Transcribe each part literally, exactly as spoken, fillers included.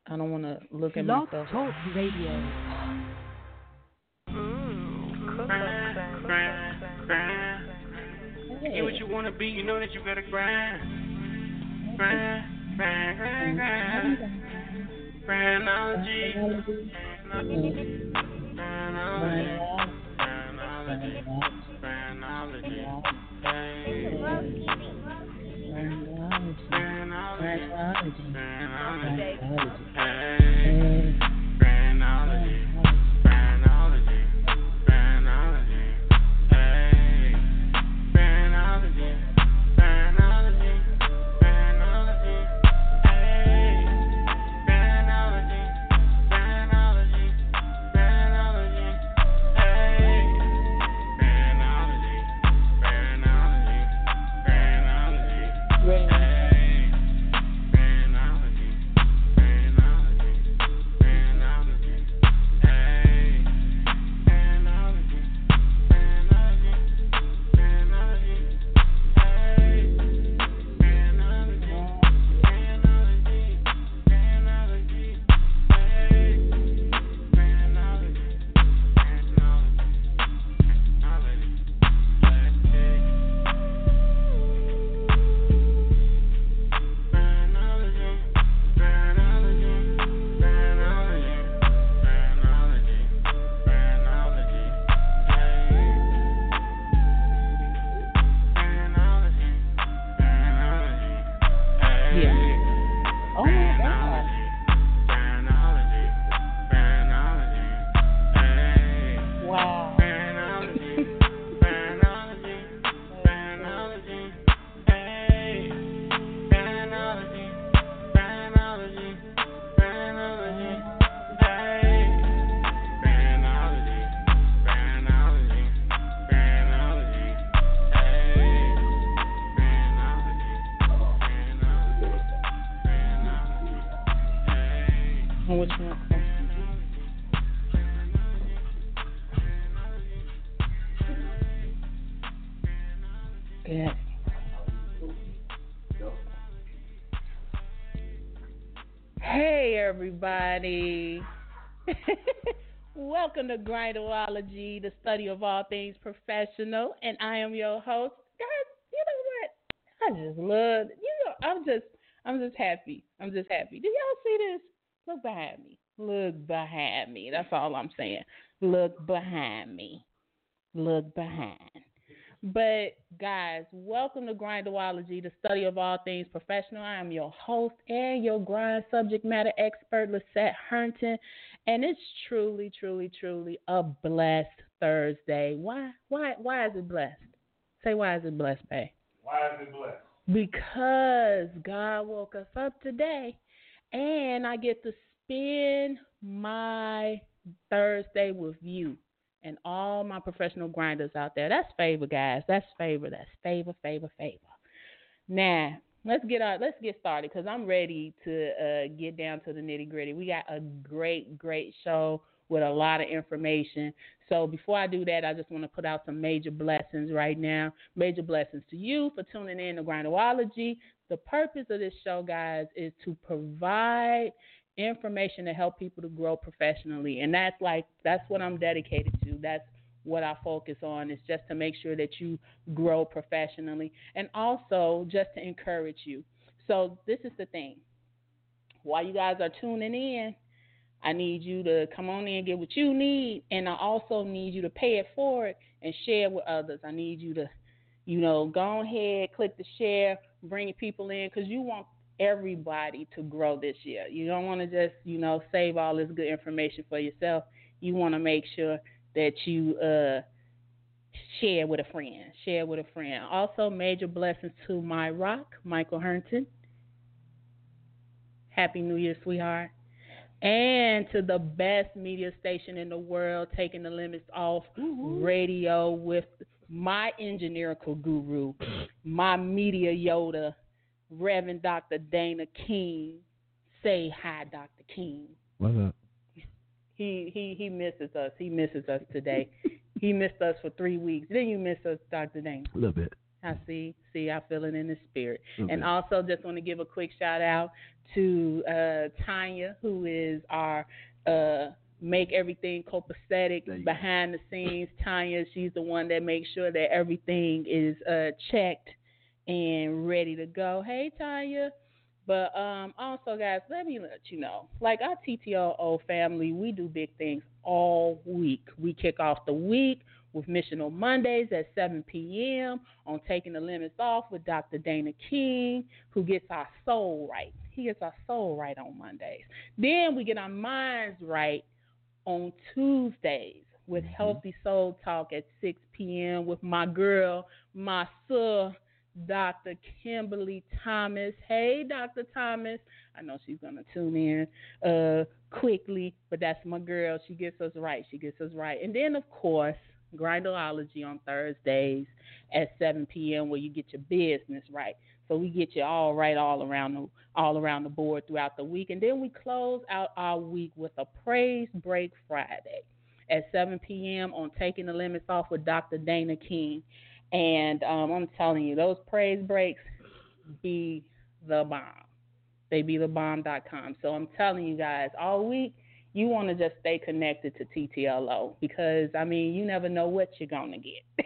I don't want to look at Blog myself. Talk Radio. Get what you wanna be, you know that you gotta grind. Grind, grind, grind, grind. Grindology. Grindology. Grindology. Grindology. Everybody. Welcome to Grindology, the study of all things professional, and I am your host. Guys, you know what? I just love, you know, I'm just, I'm just happy. I'm just happy. Did y'all see this? Look behind me. Look behind me. That's all I'm saying. Look behind me. Look behind. But, guys, welcome to Grindology, the study of all things professional. I am your host and your grind subject matter expert, Lisette Herndon, and it's truly, truly, truly a blessed Thursday. Why? Why? Why is it blessed? Say, why is it blessed, babe? Why is it blessed? Because God woke us up today, and I get to spend my Thursday with you. And all my professional grinders out there. That's favor, guys. That's favor. That's favor, favor, favor. Now, let's get out. Let's get started because I'm ready to uh, get down to the nitty gritty. We got a great, great show with a lot of information. So before I do that, I just want to put out some major blessings right now. Major blessings to you for tuning in to Grindology. The purpose of this show, guys, is to provide information to help people to grow professionally, and that's like that's what I'm dedicated to. That's what I focus on, is just to make sure that you grow professionally, and also just to encourage you. So this is the thing. While you guys are tuning in, I need you to come on in and get what you need, and I also need you to pay it forward and share with others. I need you to, you know, go ahead, click the share, bring your people in, because you want everybody to grow this year. You don't want to just, you know, save all this good information for yourself. You want to make sure that you uh, share with a friend. Share with a friend. Also, major blessings to my rock, Michael Herndon. Happy New Year, sweetheart. And to the best media station in the world, taking the limits off mm-hmm. radio with my engineerical guru, my media Yoda, Reverend Doctor Dana King. Say hi, Doctor King. What's up? He he he misses us. He misses us today. He missed us for three weeks. Didn't you miss us, Doctor Dana? A little bit. I see. See, I feel it in the spirit. Okay. And also, just want to give a quick shout out to uh, Tanya, who is our uh, make everything copacetic There you behind the scenes. Tanya, she's the one that makes sure that everything is uh, checked and ready to go. Hey, Tanya. But um, also, guys, let me let you know, like our T T O O family, we do big things all week. We kick off the week with Missional Mondays at seven p.m. on Taking the Limits Off with Doctor Dana King, who gets our soul right. He gets our soul right on Mondays. Then we get our minds right on Tuesdays with Mhm. Healthy Soul Talk at six p.m. with my girl, my sir, Doctor Kimberly Thomas. Hey, Doctor Thomas. I know she's going to tune in uh, quickly, but that's my girl. She gets us right. She gets us right. And then, of course, Grindology on Thursdays at seven p.m. where you get your business right. So we get you all right all around the all around the board throughout the week. And then we close out our week with a Praise Break Friday at seven p.m. on Taking the Limits Off with Doctor Dana King. And um, I'm telling you, those praise breaks be the bomb. They be the bomb dot com. So I'm telling you guys, all week, you want to just stay connected to T T L O because, I mean, you never know what you're going to get.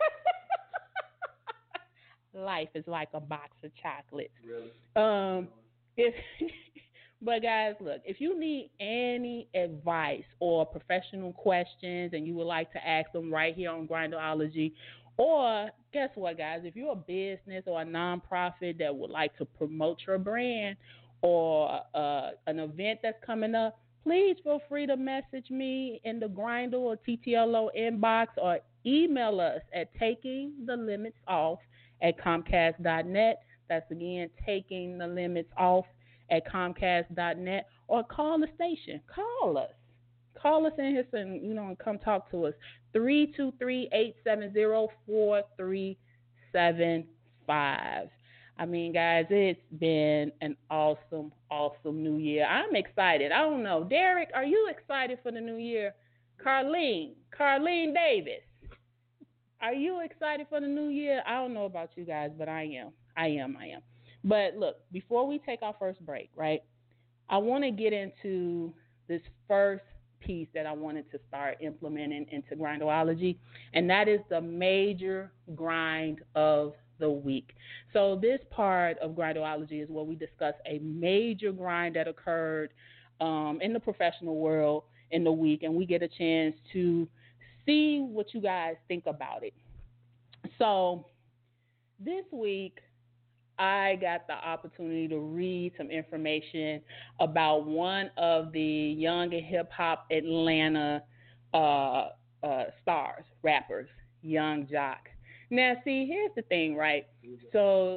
Life is like a box of chocolates. Really? Um, if, but guys, look, if you need any advice or professional questions and you would like to ask them right here on Grindology, or guess what, guys, if you're a business or a nonprofit that would like to promote your brand or uh, an event that's coming up, please feel free to message me in the Grindle or T T L O inbox or email us at taking the limits off at comcast dot net. That's, again, taking the limits off at comcast dot net, or call the station. Call us. Call us in here and, you know, and come talk to us. three two three, eight seven zero, four three seven five. I mean, guys, it's been an awesome, awesome new year. I'm excited. I don't know. Derek, are you excited for the new year? Carlene, Carlene Davis, are you excited for the new year? I don't know about you guys, but I am. I am. I am. But look, before we take our first break, right, I want to get into this first piece that I wanted to start implementing into Grindology, and that is the major grind of the week. So this part of Grindology is where we discuss a major grind that occurred um, in the professional world in the week, and we get a chance to see what you guys think about it. So this week, I got the opportunity to read some information about one of the young and hip hop Atlanta uh, uh, stars, rappers, Young Joc. Now, see, here's the thing, right? So,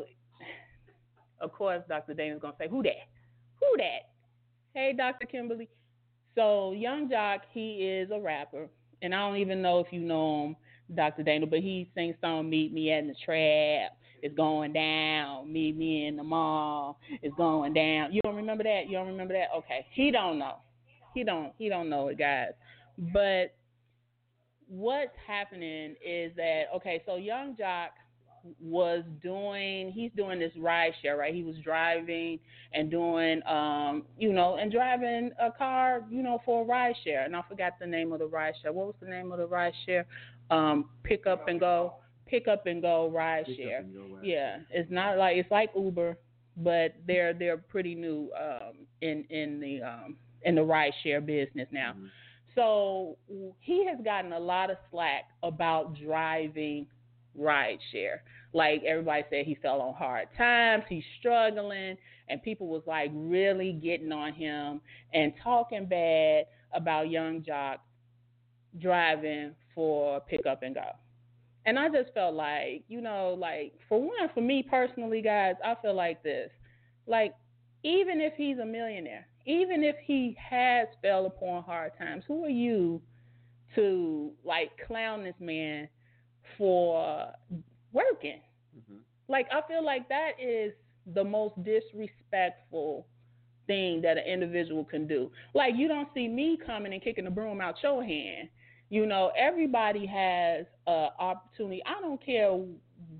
of course, Doctor Dana's going to say, who that? Who that? Hey, Doctor Kimberly. So, Young Joc, he is a rapper, and I don't even know if you know him, Doctor Dana, but he sings song Meet Me at the Trap. It's going down. Meet me in the mall. It's going down. You don't remember that? You don't remember that? Okay. He don't know. He don't. He don't know it, guys. But what's happening is that, okay, so Young Joc was doing, he's doing this ride share, right? He was driving and doing, um, you know, and driving a car, you know, for a ride share. And I forgot the name of the ride share. What was the name of the ride share? Um, pick up and go. Pick up and go ride Pick share. up and go ride Yeah, it's not like, it's like Uber, but they're they're pretty new um, in in the um, in the ride share business now. Mhm. So he has gotten a lot of slack about driving ride share. Like everybody said, he fell on hard times, he's struggling, and people was like really getting on him and talking bad about Young Joc driving for pick up and go. And I just felt like, you know, like, for one, for me personally, guys, I feel like this. Like, even if he's a millionaire, even if he has fell upon hard times, who are you to, like, clown this man for working? Mhm. Like, I feel like that is the most disrespectful thing that an individual can do. Like, you don't see me coming and kicking the broom out your hand. You know, everybody has an opportunity. I don't care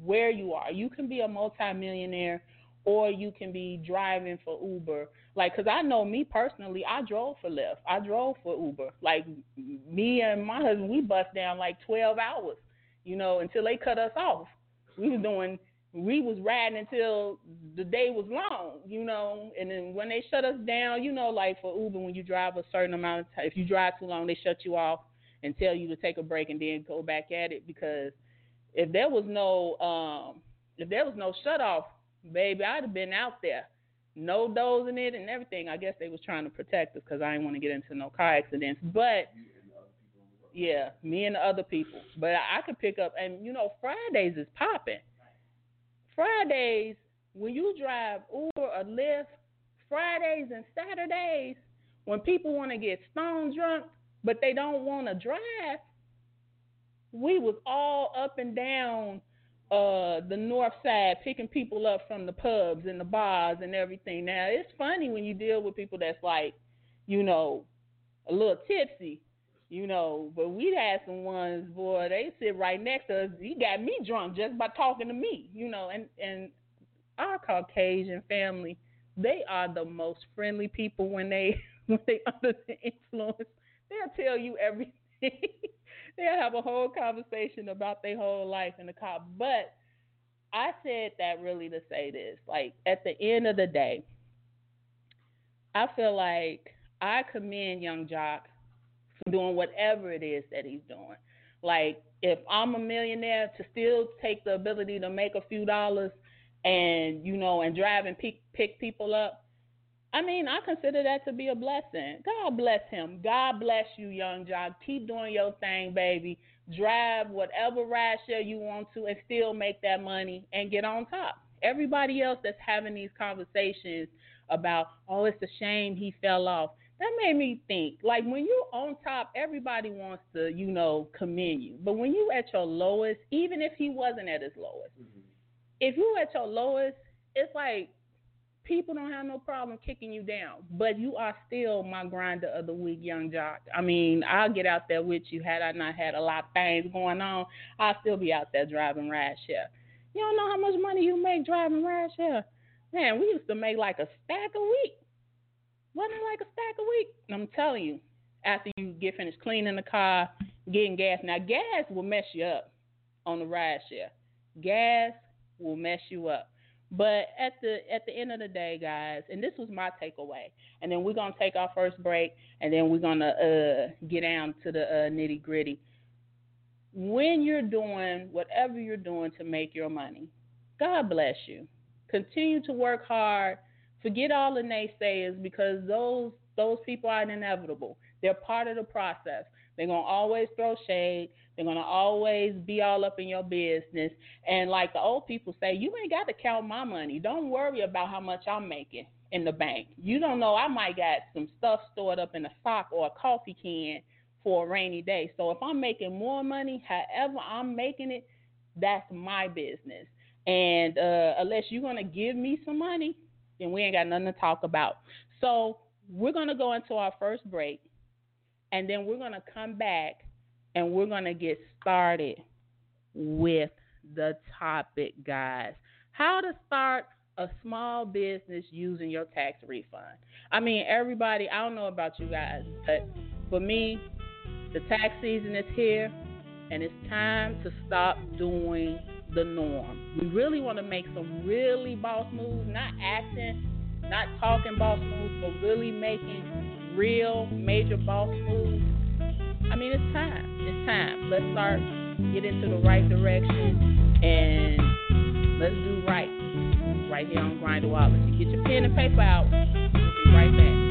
where you are. You can be a multimillionaire or you can be driving for Uber. Like, because I know me personally, I drove for Lyft. I drove for Uber. Like, me and my husband, we bust down like twelve hours, you know, until they cut us off. We was doing, we was riding until the day was long, you know, and then when they shut us down, you know, like for Uber, when you drive a certain amount of time, if you drive too long, they shut you off and tell you to take a break and then go back at it. Because if there was no, um, if there was no shut off, baby, I'd have been out there, no dozing it and everything. I guess they was trying to protect us because I didn't want to get into no car accidents. But yeah, me and the other people. But I, I could pick up, and you know, Fridays is popping. Fridays, when you drive Uber or Lyft, Fridays and Saturdays, when people want to get stone drunk, but they don't want to drive, we was all up and down uh, the north side picking people up from the pubs and the bars and everything. Now, it's funny when you deal with people that's like, you know, a little tipsy, you know, but we had some ones, boy, they sit right next to us. He got me drunk just by talking to me, you know, and, and our Caucasian family, they are the most friendly people when they when they under the influence. They'll tell you everything. They'll have a whole conversation about their whole life in the car. But I said that really to say this. Like, at the end of the day, I feel like I commend Young Joc for doing whatever it is that he's doing. Like, if I'm a millionaire, to still take the ability to make a few dollars and, you know, and drive and pick, pick people up, I mean, I consider that to be a blessing. God bless him. God bless you, Young Joc. Keep doing your thing, baby. Drive whatever ride share you want to and still make that money and get on top. Everybody else that's having these conversations about, oh, it's a shame he fell off, that made me think, like, when you're on top, everybody wants to, you know, commend you. But when you at your lowest, even if he wasn't at his lowest, mm-hmm. if you at your lowest, it's like, people don't have no problem kicking you down, but you are still my grinder of the week, Young Joc. I mean, I'll get out there with you. Had I not had a lot of things going on, I'll still be out there driving ride share. You don't know how much money you make driving ride share. Man, we used to make like a stack a week. Wasn't it like a stack a week? And I'm telling you, after you get finished cleaning the car, getting gas. Now, gas will mess you up on the ride share. Gas will mess you up. But at the at the end of the day, guys, and this was my takeaway, and then we're going to take our first break, and then we're going to uh, get down to the uh, nitty-gritty. When you're doing whatever you're doing to make your money, God bless you. Continue to work hard. Forget all the naysayers, because those those people are inevitable. They're part of the process. They're going to always throw shade. They're going to always be all up in your business. And like the old people say, you ain't got to count my money. Don't worry about how much I'm making in the bank. You don't know, I might got some stuff stored up in a sock or a coffee can for a rainy day. So if I'm making more money, however I'm making it, that's my business. And uh, unless you're going to give me some money, then we ain't got nothing to talk about. So we're going to go into our first break, and then we're going to come back, and we're going to get started with the topic, guys. How to start a small business using your tax refund. I mean, everybody, I don't know about you guys, but for me, the tax season is here, and it's time to stop doing the norm. We really want to make some really boss moves, not acting, not talking boss moves, but really making real major boss moves. I mean, it's time. It's time. Let's start get into the right direction, and let's do right. Right here on Grindology. Get your pen and paper out. We'll be right back.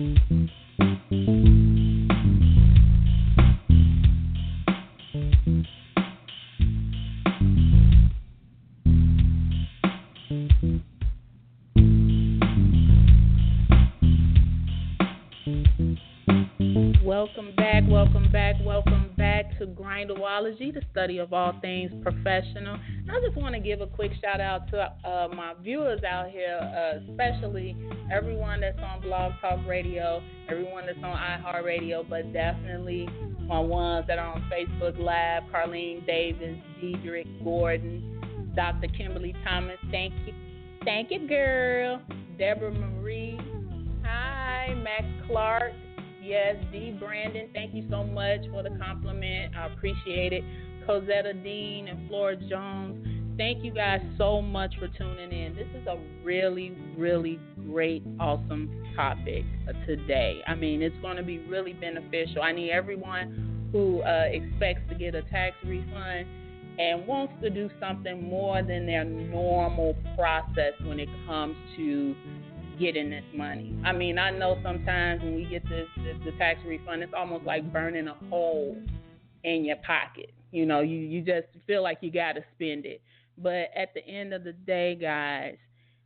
Welcome back, welcome back, welcome back to Grindology, the study of all things professional. And I just want to give a quick shout out to uh, my viewers out here, uh, especially everyone that's on Blog Talk Radio, everyone that's on iHeartRadio, but definitely my ones that are on Facebook Live, Carlene Davis, Dedrick Gordon, Doctor Kimberly Thomas. Thank you. Thank you, girl. Deborah Marie. Hi, Max Clark. Yes, D. Brandon, thank you so much for the compliment. I appreciate it. Cosetta Dean and Flora Jones, thank you guys so much for tuning in. This is a really, really great, awesome topic today. I mean, it's going to be really beneficial. I need everyone who uh, expects to get a tax refund and wants to do something more than their normal process when it comes to getting this money. I mean, I know sometimes when we get this, this the tax refund, it's almost like burning a hole in your pocket. You know, you, you just feel like you got to spend it. But at the end of the day, guys,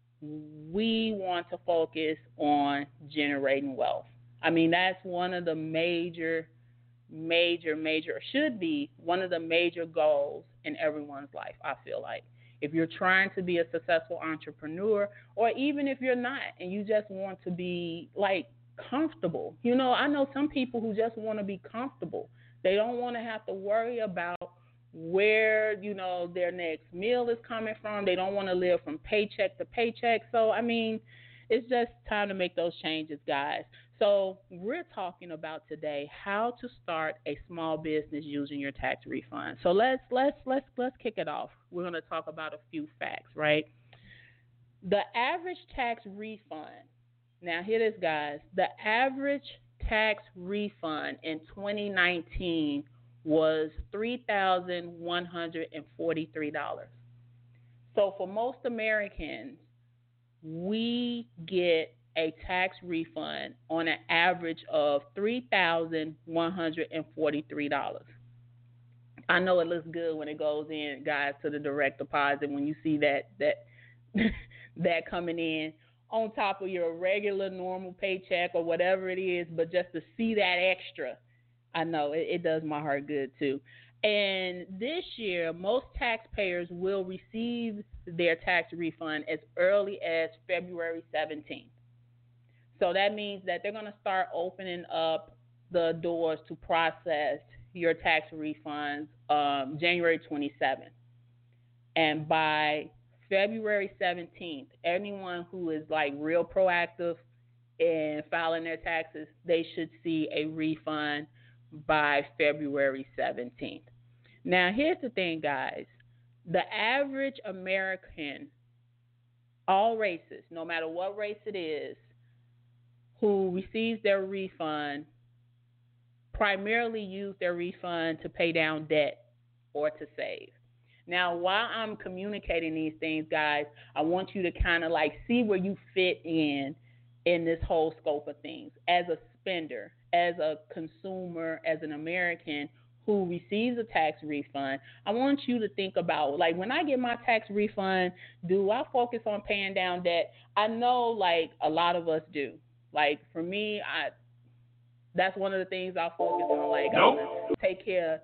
we want to focus on generating wealth. I mean, that's one of the major, major, major, should be one of the major goals in everyone's life, I feel like. If you're trying to be a successful entrepreneur, or even if you're not and you just want to be like comfortable. You know, I know some people who just want to be comfortable. They don't want to have to worry about where, you know, their next meal is coming from. They don't want to live from paycheck to paycheck. So, I mean, it's just time to make those changes, guys. So we're talking about today how to start a small business using your tax refund. So let's let's let's let's kick it off. We're going to talk about a few facts, right? The average tax refund. Now, hear this, guys. The average tax refund in twenty nineteen was three thousand one hundred forty-three dollars. So for most Americans, we get a tax refund on an average of three thousand one hundred forty-three dollars. I know it looks good when it goes in, guys, to the direct deposit when you see that that that coming in on top of your regular normal paycheck or whatever it is, but just to see that extra, I know it, it does my heart good too. And this year, most taxpayers will receive their tax refund as early as February seventeenth. So that means that they're going to start opening up the doors to process your tax refunds um, January twenty-seventh. And by February seventeenth, anyone who is like real proactive in filing their taxes, they should see a refund by February seventeenth. Now, here's the thing, guys. The average American, all races, no matter what race it is, who receives their refund primarily use their refund to pay down debt or to save. Now, while I'm communicating these things, guys, I want you to kind of like see where you fit in in this whole scope of things. As a spender, as a consumer, as an American who receives a tax refund, I want you to think about, like, when I get my tax refund, do I focus on paying down debt? I know, like, a lot of us do. Like, for me, I that's one of the things I focus on. Like, nope. I want to take care.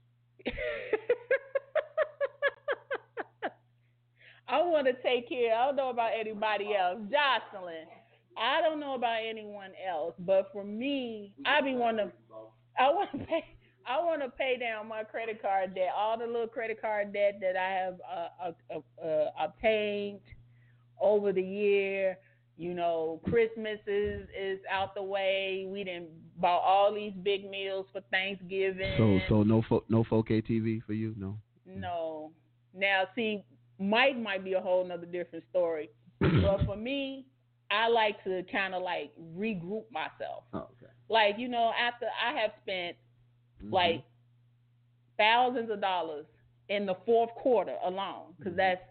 I want to take care. I don't know about anybody else. Jocelyn, I don't know about anyone else, but for me, I be want to. I want to pay. I want to pay down my credit card debt, all the little credit card debt that I have uh, uh, uh, obtained over the year. You know, Christmas is, is out the way. We done bought all these big meals for Thanksgiving. So, so no, fo- no four K T V for you, no. No. Now, see, Mike might be a whole nother different story, but for me, I like to kind of like regroup myself. Oh, okay. Like, you know, after I have spent mm-hmm. like thousands of dollars in the fourth quarter alone, because mm-hmm. that's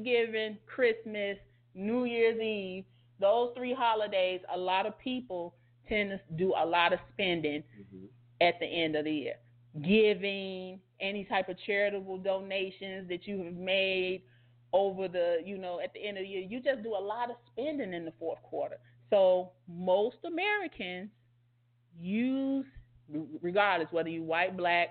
Thanksgiving, Christmas, New Year's Eve, those three holidays, a lot of people tend to do a lot of spending Mm-hmm. at the end of the year. Giving, any type of charitable donations that you have made over the, you know, at the end of the year, you just do a lot of spending in the fourth quarter. So most Americans use, regardless whether you white, black,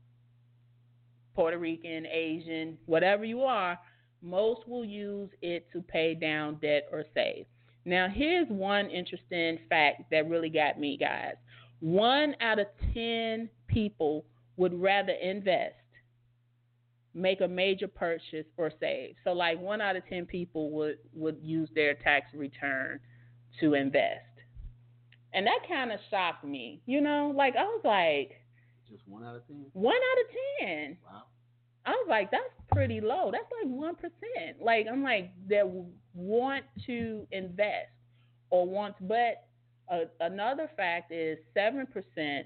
Puerto Rican, Asian, whatever you are, most will use it to pay down debt or save. Now, here's one interesting fact that really got me, guys. One out of ten people would rather invest, make a major purchase, or save. So, like, one out of ten people would, would use their tax return to invest. And that kind of shocked me. You know, like, I was like, Just one out of ten. one out of ten. Wow. I was like, that's pretty low. That's like one percent. Like, I'm like, that want to invest or want, but uh, another fact is seven percent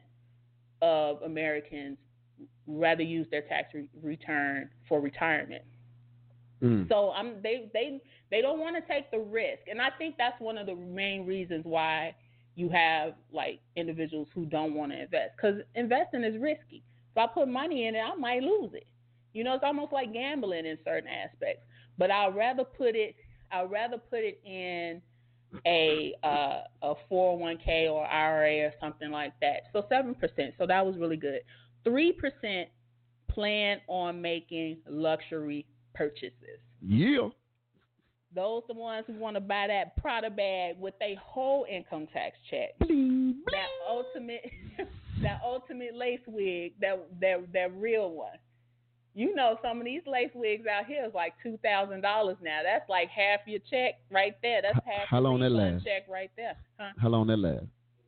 of Americans rather use their tax re- return for retirement. Mm. So I'm they they they don't want to take the risk, and I think that's one of the main reasons why you have like individuals who don't want to invest, because investing is risky. If I put money in it, I might lose it. You know, it's almost like gambling in certain aspects. But I'd rather put it I'd rather put it in a uh, a four oh one k or I R A or something like that. So seven percent. So that was really good. three percent plan on making luxury purchases. Yeah. Those are the ones who want to buy that Prada bag with a whole income tax check. Bling, bling. That ultimate that ultimate lace wig, that that that real one. You know, some of these lace wigs out here is like two thousand dollars now. That's like half your check right there. That's half How your long that refund last? check right there. Huh? How long that last?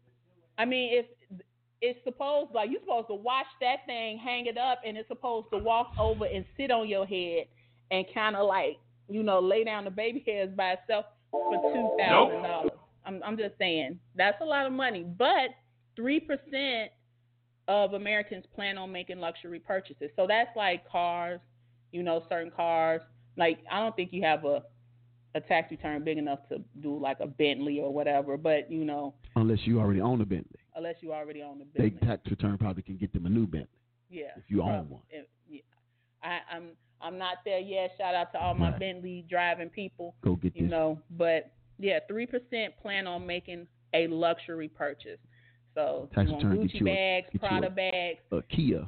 I mean, if it's supposed, like, you're supposed to wash that thing, hang it up, and it's supposed to walk over and sit on your head and kind of like, you know, lay down the baby hairs by itself for two thousand dollars. Nope. I'm I'm just saying that's a lot of money, but three percent of Americans plan on making luxury purchases. So that's like cars, you know, certain cars. Like, I don't think you have a a tax return big enough to do like a Bentley or whatever, but you know, unless you already own a Bentley. Unless you already own a Bentley. They tax return probably can get them a new Bentley. Yeah. If you probably, own one. If, yeah. I, I'm I'm not there yet. Shout out to all my right. Bentley driving people. Go get you this. know, but yeah, three percent plan on making a luxury purchase. So tax you want return, Gucci get you bags, a, Prada a, bags. A Kia.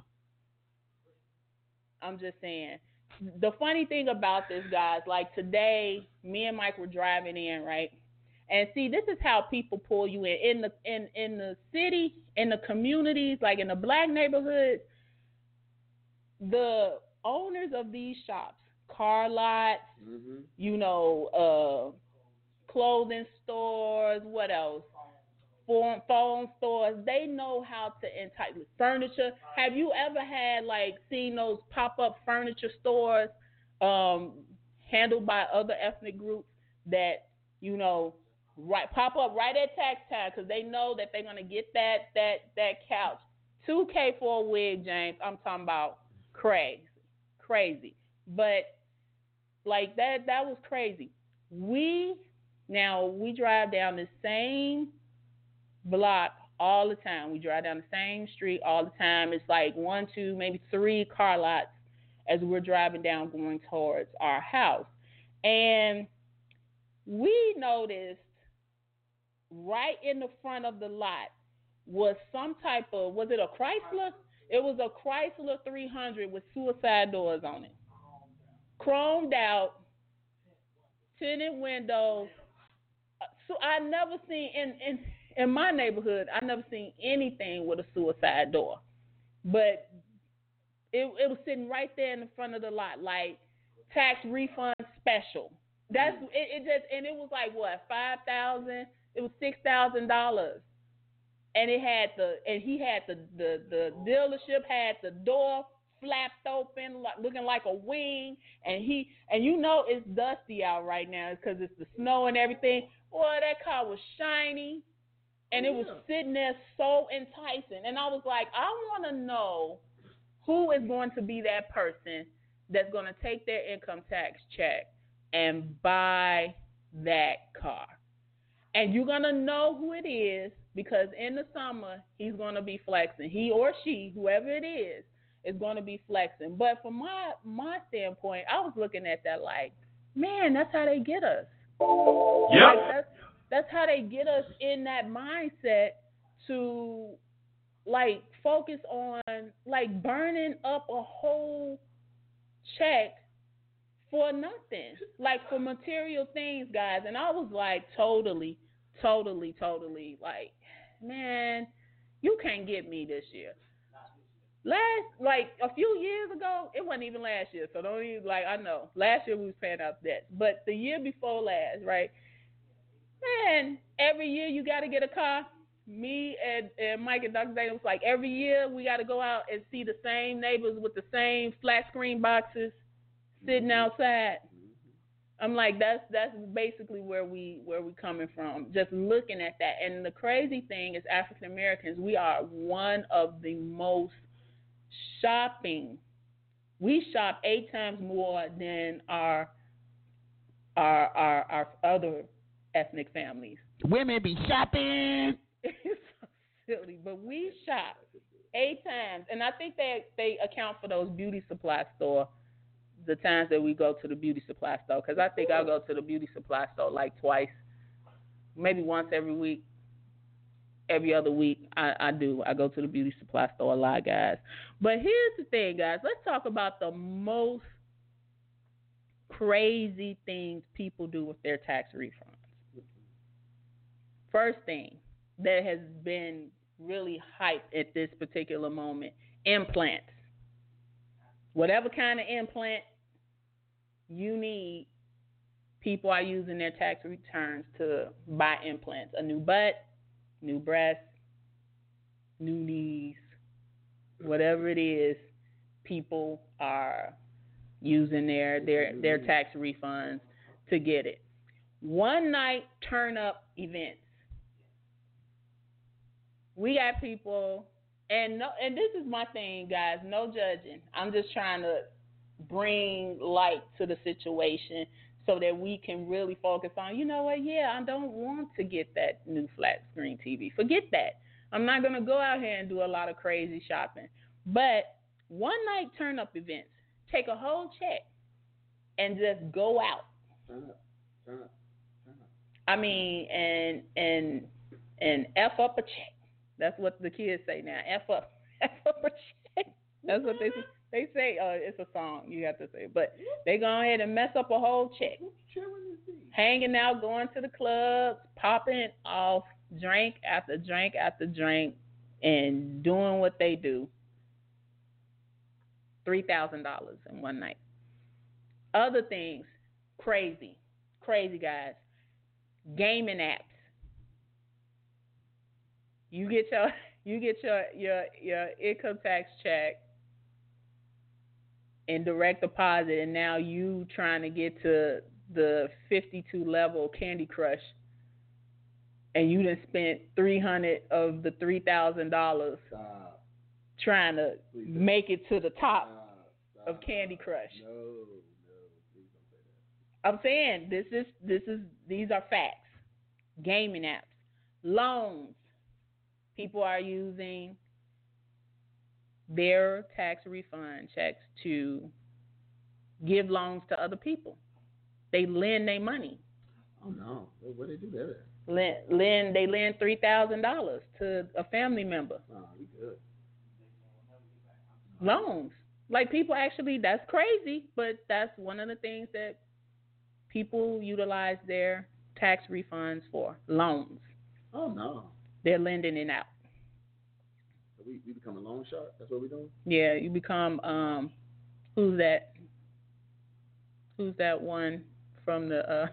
I'm just saying. The funny thing about this, guys, like today, me and Mike were driving in, right? And see, this is how people pull you in. In the in, in the city, in the communities, like in the black neighborhoods, the owners of these shops, car lots, mm-hmm. you know, uh, clothing stores, what else? Phone, phone stores, they know how to entice furniture. Have you ever had like seen those pop-up furniture stores um, handled by other ethnic groups that, you know, right pop up right at tax time because they know that they're gonna get that that that couch. two K for a wig, James. I'm talking about crazy, crazy. But like that, that was crazy. We now we drive down the same block all the time. We drive down the same street all the time. It's like one, two, maybe three car lots as we're driving down going towards our house. And we noticed right in the front of the lot was some type of, was it a Chrysler? It was a Chrysler three hundred with suicide doors on it. Chromed out, tinted windows. So I never seen in, in In my neighborhood, I never seen anything with a suicide door, but it it was sitting right there in the front of the lot, like tax refund special. That's it, it just and it was like what five thousand? It was six thousand dollars, and it had the and he had the the the dealership had the door flapped open, like, looking like a wing, and he and you know it's dusty out right now because it's the snow and everything. Boy, that car was shiny. And it was sitting there so enticing. And I was like, I want to know who is going to be that person that's going to take their income tax check and buy that car. And you're going to know who it is because in the summer he's going to be flexing. He or she, whoever it is, is going to be flexing. But from my my standpoint, I was looking at that like, man, that's how they get us. Yep. Like that's that's how they get us in that mindset to like focus on like burning up a whole check for nothing, like for material things, guys. And I was like, totally, totally, totally, like, man, you can't get me this year. Last, like a few years ago, it wasn't even last year, so don't even like. I know last year we was paying off debts, but the year before last, right? Man, every year you got to get a car. Me and, and Mike and Doctor Dana was like, every year we got to go out and see the same neighbors with the same flat screen boxes sitting outside. I'm like, that's that's basically where we where we coming from. Just looking at that, and the crazy thing is, African Americans, we are one of the most shopping. We shop eight times more than our our our, our other ethnic families. Women be shopping. It's so silly, but we shop eight times, and I think they they account for those beauty supply store, the times that we go to the beauty supply store, because I think I'll go to the beauty supply store like twice, maybe once every week, every other week. I, I do. I go to the beauty supply store a lot, guys. But here's the thing, guys. Let's talk about the most crazy things people do with their tax refunds. First thing that has been really hyped at this particular moment, implants. Whatever kind of implant you need, people are using their tax returns to buy implants. A new butt, new breasts, new knees, whatever it is, people are using their, their, their tax refunds to get it. One night turn up events. We got people, and no, and this is my thing, guys, no judging. I'm just trying to bring light to the situation so that we can really focus on, you know what, yeah, I don't want to get that new flat screen T V. Forget that. I'm not going to go out here and do a lot of crazy shopping. But one night turn up events, take a whole check and just go out. Turn up, turn up, turn up. I mean, and and and F up a check. That's what the kids say now. F up, F up a check. That's what they they say. Uh, it's a song. You have to say, but they go ahead and mess up a whole check. Hanging out, going to the clubs, popping off, drink after drink after drink, and doing what they do. Three thousand dollars in one night. Other things, crazy, crazy guys. Gaming apps. You get your you get your, your your income tax check in direct deposit, and now you trying to get to the fifty-two level Candy Crush, and you done spent three hundred of the three thousand dollars trying to please make it to the top stop, stop, of Candy Crush. No, no, please don't say that. I'm saying this is this is these are facts. Gaming apps, loans. People are using their tax refund checks to give loans to other people. They lend their money. Oh no! What they do that? Lend, lend they lend three thousand dollars to a family member. Oh, you good? Loans, like people actually. That's crazy, but that's one of the things that people utilize their tax refunds for. Loans. Oh no! They're lending it out. So we, we become a loan shark? That's what we're doing? Yeah, you become, um, who's that? Who's that one from the, uh...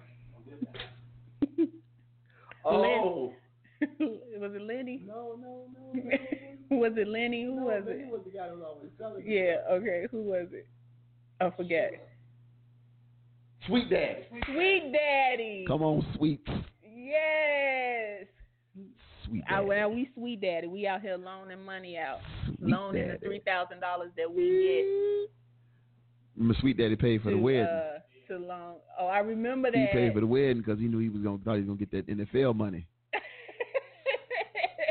oh! Was it Lenny? No, no, no, no. Was it Lenny? Who no, was Lenny it? was the guy who was always selling. Yeah, okay, who was it? I forget. Sweet Daddy. Sweet Daddy. Come on, Sweet. Yes. Sweet I, Daddy. well, we Sweet Daddy. We out here loaning money out. Sweet loaning Daddy. the three thousand dollars that we My Sweet Daddy paid for get the to, wedding. uh, to loan. Oh, I remember that. He paid for the wedding because he knew he was gonna thought he was gonna get that N F L money.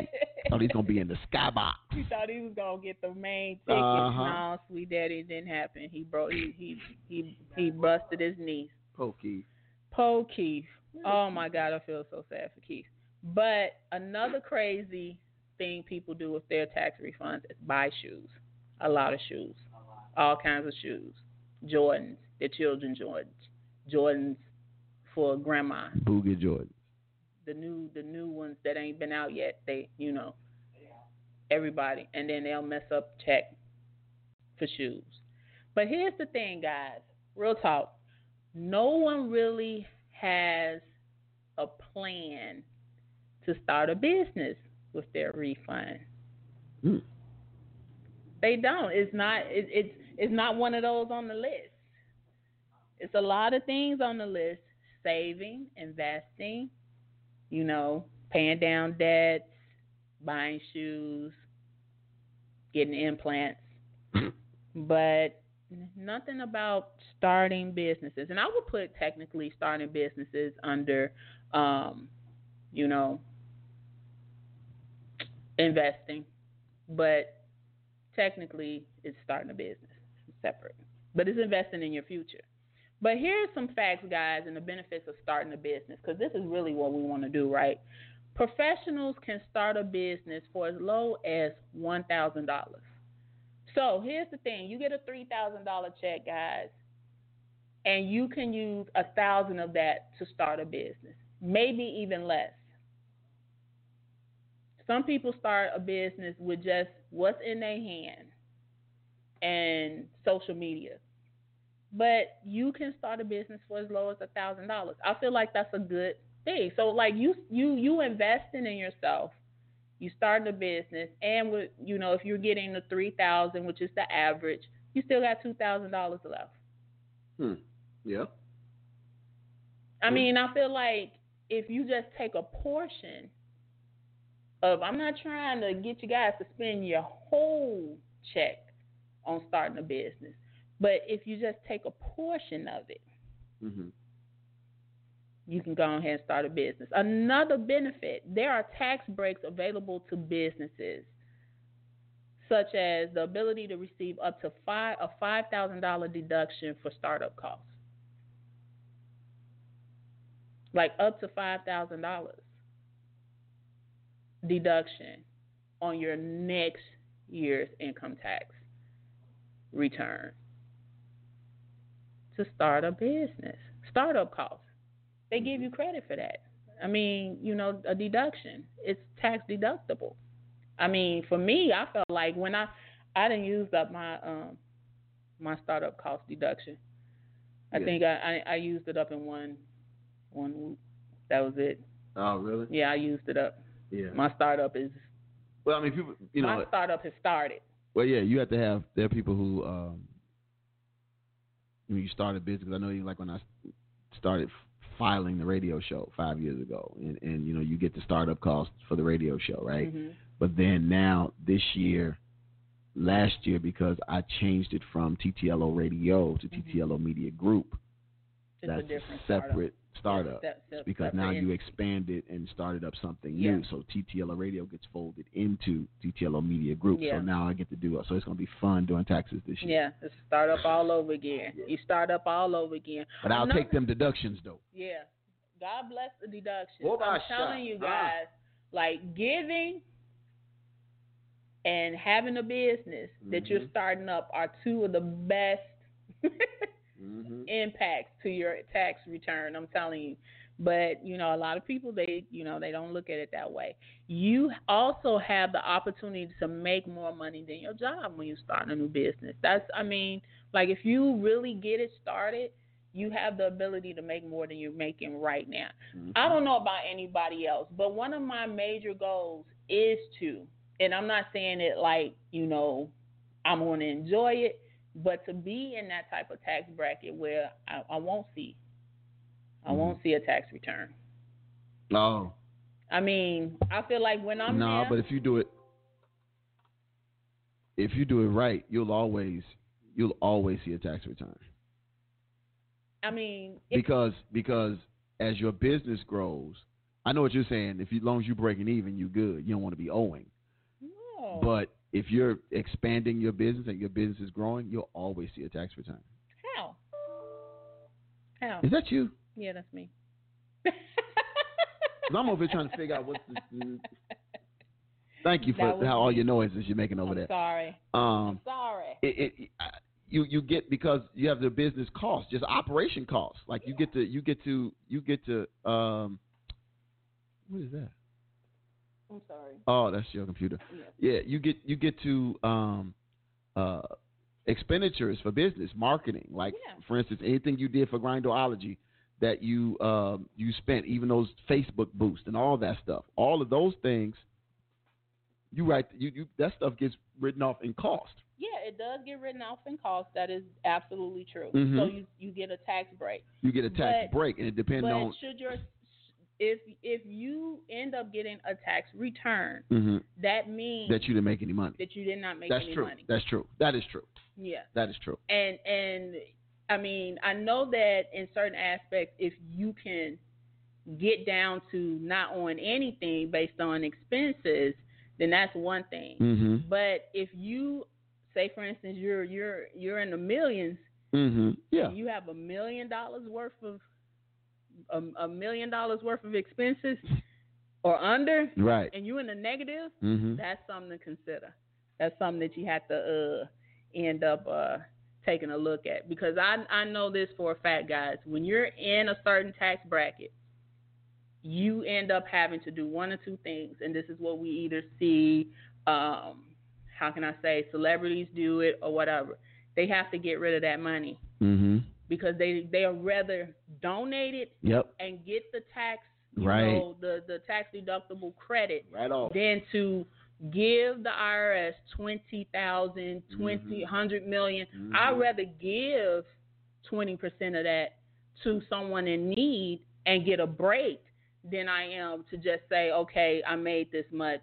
thought he was gonna be in the skybox. You thought he was gonna get the main ticket. Uh-huh. No, sweet daddy, it didn't happen. He broke. He he he he busted his knees. Poor Keith. Poor Keith. Oh my God, I feel so sad for Keith. But another crazy thing people do with their tax refunds is buy shoes. A lot of shoes, all kinds of shoes. Jordans, their children Jordans, Jordans for grandma. Boogie Jordan. The new the new ones that ain't been out yet. They you know. Everybody, and then they'll mess up check for shoes. But here's the thing, guys. Real talk. No one really has a plan to start a business with their refund. Mm. They don't. It's not. It, it's it's not one of those on the list. It's a lot of things on the list: saving, investing, you know, paying down debts, buying shoes, getting implants, but nothing about starting businesses. And I would put technically starting businesses under, um, you know, investing, but technically it's starting a business. It's separate, but it's investing in your future. But here's some facts, guys, and the benefits of starting a business, because this is really what we want to do, right? Professionals can start a business for as low as one thousand dollars. So here's the thing. You get a three thousand dollars check, guys, and you can use one thousand dollars of that to start a business, maybe even less. Some people start a business with just what's in their hand and social media. But you can start a business for as low as one thousand dollars. I feel like that's a good thing. So, like, you you you investing in yourself, you starting a business, and with you know if you're getting the three thousand dollars, which is the average, you still got two thousand dollars left. Hmm. Yeah. I mean, I feel like if you just take a portion of, I'm not trying to get you guys to spend your whole check on starting a business, but if you just take a portion of it, mm-hmm. you can go ahead and start a business. Another benefit, there are tax breaks available to businesses, such as the ability to receive up to five a five thousand dollars deduction for startup costs. Like up to five thousand dollars deduction on your next year's income tax return to start a business. Startup costs. They give you credit for that. I mean, you know, a deduction. It's tax deductible. I mean, for me, I felt like when I I didn't use up my um my startup cost deduction. I yeah. think I, I I used it up in one one week. That was it. Oh, really? Yeah, I used it up. Yeah. My startup is. Well, I mean, people, you know. My startup has started. Well, yeah, you have to have. There are people who, um, when you start a business. I know you like when I started filing the radio show five years ago, and, and you know you get the startup costs for the radio show, right? Mm-hmm. But then now this year, last year, because I changed it from T T L O Radio to mm-hmm. T T L O Media Group, it's that's a different a separate startup. Step, step, because step now in. you expanded and started up something yeah. new. So T T L O Radio gets folded into T T L O Media Group. Yeah. So now I get to do it. So it's going to be fun doing taxes this year. Yeah, it's start up all over again. Yeah. You start up all over again. But I'll Another, take them deductions, though. Yeah. God bless the deductions. What about I'm telling shot? you guys, ah. like giving and having a business mm-hmm. that you're starting up are two of the best mm-hmm. impacts to your tax return. I'm telling you. But, you know, a lot of people, they, you know, they don't look at it that way. You also have the opportunity to make more money than your job when you start a new business. That's, I mean, like if you really get it started, you have the ability to make more than you're making right now. Mm-hmm. I don't know about anybody else, but one of my major goals is to, and I'm not saying it like, you know, I'm going to enjoy it, but to be in that type of tax bracket where I, I won't see I won't see a tax return. No. I mean, I feel like when I'm no, there, but if you do it, if you do it right, you'll always, you'll always see a tax return. I mean, because because as your business grows, I know what you're saying. If you, as long as you're breaking even, you're good. You don't want to be owing. No. But if you're expanding your business and your business is growing, you'll always see a tax return. How? How? Is that you? Yeah, that's me. 'Cause I'm over here trying to figure out what's the. Thank you for how all your noises you're making over I'm there. Sorry. Um, I'm sorry. It, it, uh, you you get because you have the business costs, just operation costs. Like yeah. you get to you get to you get to um. What is that? I'm sorry. Oh, that's your computer. Yeah, yeah you get you get to um, uh, expenditures for business, marketing. Like yeah. for instance, anything you did for Grindology that you um, you spent, even those Facebook boosts and all that stuff. All of those things, you write you, you that stuff gets written off in cost. Yeah, it does get written off in cost. That is absolutely true. Mm-hmm. So you you get a tax break. You get a tax but, break, and it depends but on. Should your if if you end up getting a tax return, mm-hmm. that means that you didn't make any money. That you did not make That's any true. money. That's true. That is true. Yeah. That is true. And and I mean, I know that in certain aspects, if you can get down to not owing anything based on expenses, then that's one thing. Mm-hmm. But if you say, for instance, you're you're you're in the millions, mm-hmm. yeah, and you have a million dollars worth of a, a million dollars worth of expenses or under, right, and you in the negative, mm-hmm. that's something to consider. That's something that you have to uh, end up uh, taking a look at, because I I know this for a fact, guys. When you're in a certain tax bracket, you end up having to do one or two things, and this is what we either see. Um, how can I say, celebrities do it or whatever. They have to get rid of that money. Mm-hmm. Because they they are rather donate it yep. and get the tax, you right. know, the, the tax deductible credit right off. Than to give the I R S twenty thousand, twenty, mm-hmm. hundred million. Mm-hmm. I'd rather give twenty percent of that to someone in need and get a break than I am to just say, okay, I made this much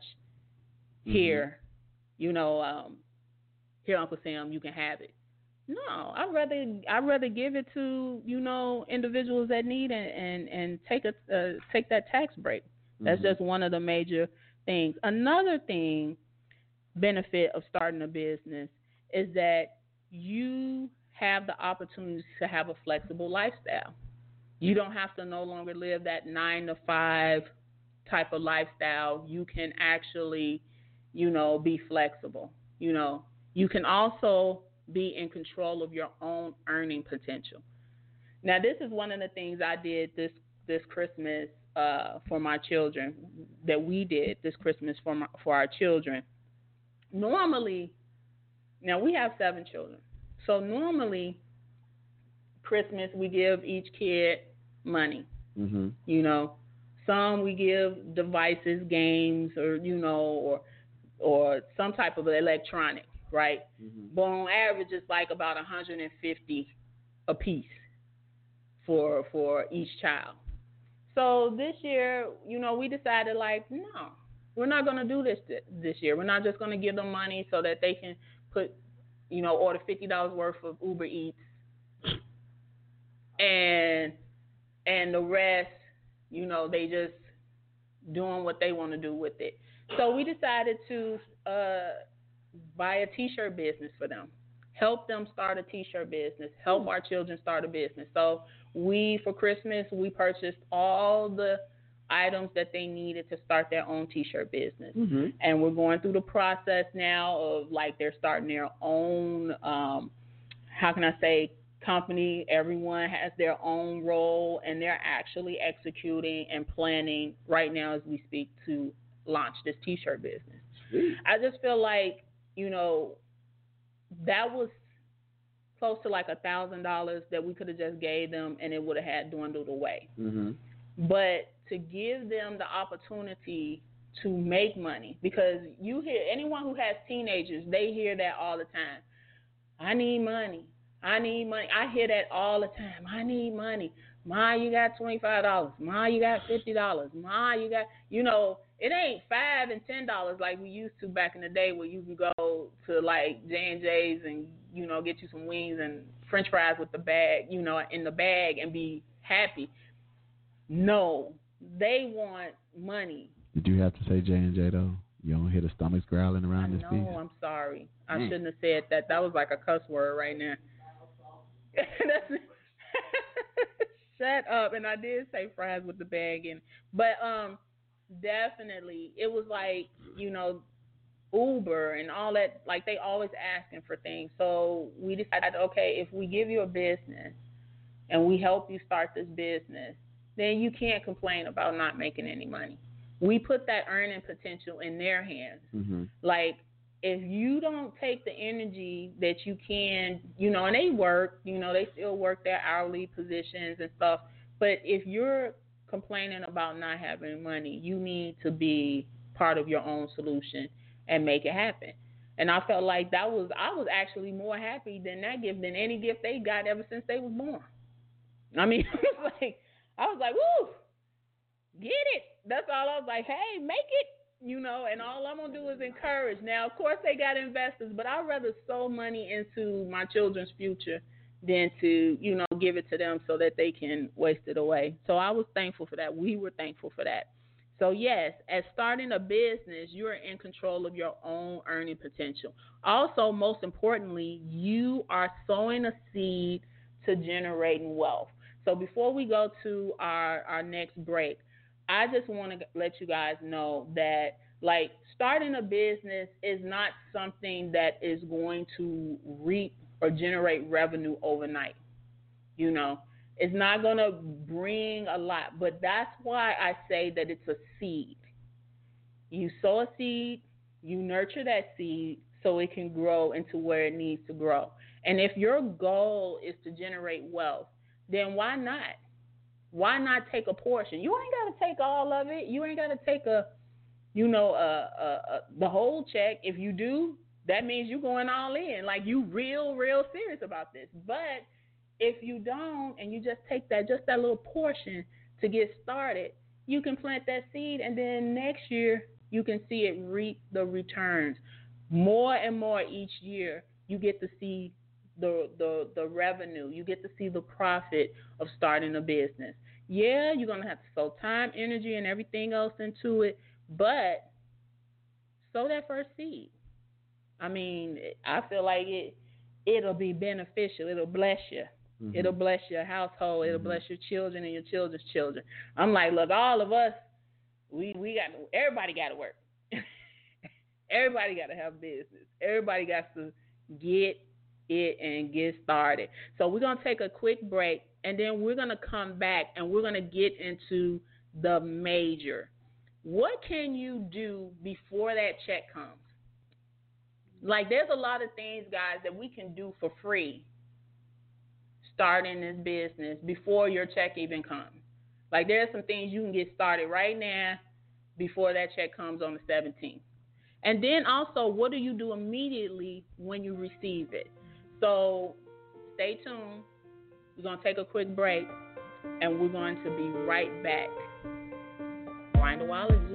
here, mm-hmm. you know, um, here, Uncle Sam, you can have it. No, I'd rather I'd rather give it to, you know, individuals that need it and, and take a uh, take that tax break. That's mm-hmm. just one of the major things. Another thing, benefit of starting a business is that you have the opportunity to have a flexible lifestyle. You don't have to no longer live that nine to five type of lifestyle. You can actually, you know, be flexible. You know, you can also be in control of your own earning potential. Now, this is one of the things I did this this Christmas uh, for my children, that we did this Christmas for my, for our children. Normally, now we have seven children, so normally Christmas we give each kid money. Mm-hmm. You know, some we give devices, games, or you know, or or some type of electronic. Right, mm-hmm. but on average, it's like about one hundred fifty a piece for for each child. So this year, you know, we decided like, no, we're not going to do this this year. We're not just going to give them money so that they can put, you know, order fifty dollars worth of Uber Eats, and and the rest, you know, they just doing what they want to do with it. So we decided to. Uh, buy a t-shirt business for them, help them start a t-shirt business, help our children start a business. So we, for Christmas, we purchased all the items that they needed to start their own t-shirt business. Mm-hmm. And we're going through the process now of like they're starting their own, um, how can I say, company. Everyone has their own role, and they're actually executing and planning right now as we speak to launch this t-shirt business. Sweet. I just feel like, you know, that was close to like a thousand dollars that we could have just gave them, and it would have had dwindled away. Mm-hmm. But to give them the opportunity to make money, because you hear anyone who has teenagers, they hear that all the time. I need money. I need money. I hear that all the time. I need money. Ma, you got twenty-five dollars. Ma, you got fifty dollars. Ma, you got, you know, it ain't five and ten dollars like we used to back in the day, where you could go to like J and J's and, you know, get you some wings and French fries with the bag, you know, in the bag and be happy. No, they want money. Did you have to say J and J though? You don't hear the stomachs growling I around this piece? know, I'm sorry. I Mm. shouldn't have said that. That was like a cuss word right now. That's- Shut up. And I did say fries with the bag in. But um, definitely, it was like, you know, Uber and all that. Like, they always asking for things. So we decided, okay, if we give you a business and we help you start this business, then you can't complain about not making any money. We put that earning potential in their hands. Mm-hmm. Like, if you don't take the energy that you can, you know, and they work, you know, they still work their hourly positions and stuff. But if you're complaining about not having money, you need to be part of your own solution and make it happen. And I felt like that was, I was actually more happy than that gift than any gift they got ever since they was born. I mean, it was like, I was like, woo, get it. That's all. I was like, hey, make it. You know, and all I'm going to do is encourage. Now, of course, they got investors, but I'd rather sow money into my children's future than to, you know, give it to them so that they can waste it away. So I was thankful for that. We were thankful for that. So, yes, as starting a business, you're in control of your own earning potential. Also, most importantly, you are sowing a seed to generating wealth. So before we go to our, our next break, I just want to let you guys know that, like, starting a business is not something that is going to reap or generate revenue overnight. You know, it's not going to bring a lot, but that's why I say that it's a seed. You sow a seed, you nurture that seed so it can grow into where it needs to grow. And if your goal is to generate wealth, then why not? Why not take a portion? You ain't got to take all of it. You ain't got to take a, you know, a, a, a, the whole check. If you do, that means you're going all in. Like, you real, real serious about this. But if you don't and you just take that, just that little portion to get started, you can plant that seed, and then next year you can see it reap the returns. More and more each year, you get to see the the the revenue. You get to see the profit of starting a business. Yeah, you're going to have to sow time, energy, and everything else into it, but sow that first seed. I mean, I feel like it, it'll be beneficial. It'll bless you. Mm-hmm. It'll bless your household. It'll mm-hmm. bless your children and your children's children. I'm like, look, all of us, we, we got, everybody got to work. Everybody got to have business. Everybody got to get it and get started. So we're going to take a quick break, and then we're going to come back and we're going to get into the major. What can you do before that check comes? Like, there's a lot of things, guys, that we can do for free starting this business before your check even comes. Like, there's some things you can get started right now before that check comes on the seventeenth. And then also, what do you do immediately when you receive it? So stay tuned. We're going to take a quick break, and we're going to be right back. Grindology.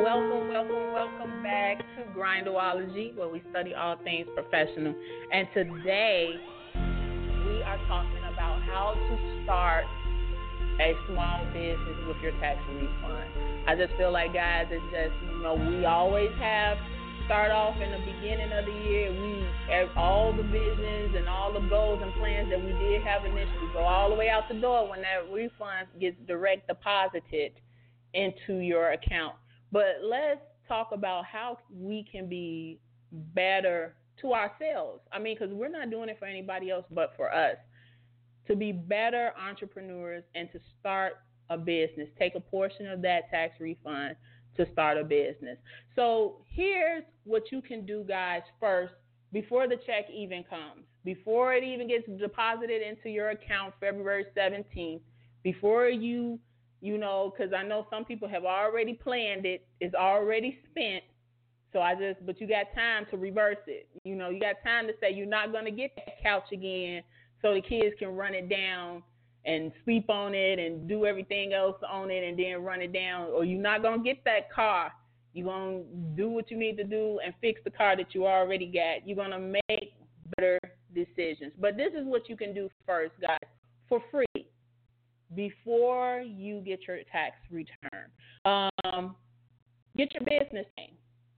welcome, welcome, welcome back to Grindology, where we study all things professional. And today, we are talking about how to start a small business with your tax refund. I just feel like, guys, it's just, you know, we always have start off in the beginning of the year. We all the visions and all the goals and plans that we did have initially go all the way out the door when that refund gets direct deposited into your account. But let's talk about how we can be better to ourselves. I mean, because we're not doing it for anybody else but for us. To be better entrepreneurs and to start a business. Take a portion of that tax refund to start a business. So here's what you can do, guys, first, before the check even comes, before it even gets deposited into your account February seventeenth, before you, you know, because I know some people have already planned it, it's already spent. So I just, but you got time to reverse it. You know, you got time to say you're not going to get that couch again so the kids can run it down and sleep on it and do everything else on it and then run it down. Or you're not going to get that car. You're going to do what you need to do and fix the car that you already got. You're going to make better decisions. But this is what you can do first, guys, for free before you get your tax return. Um, get your business name.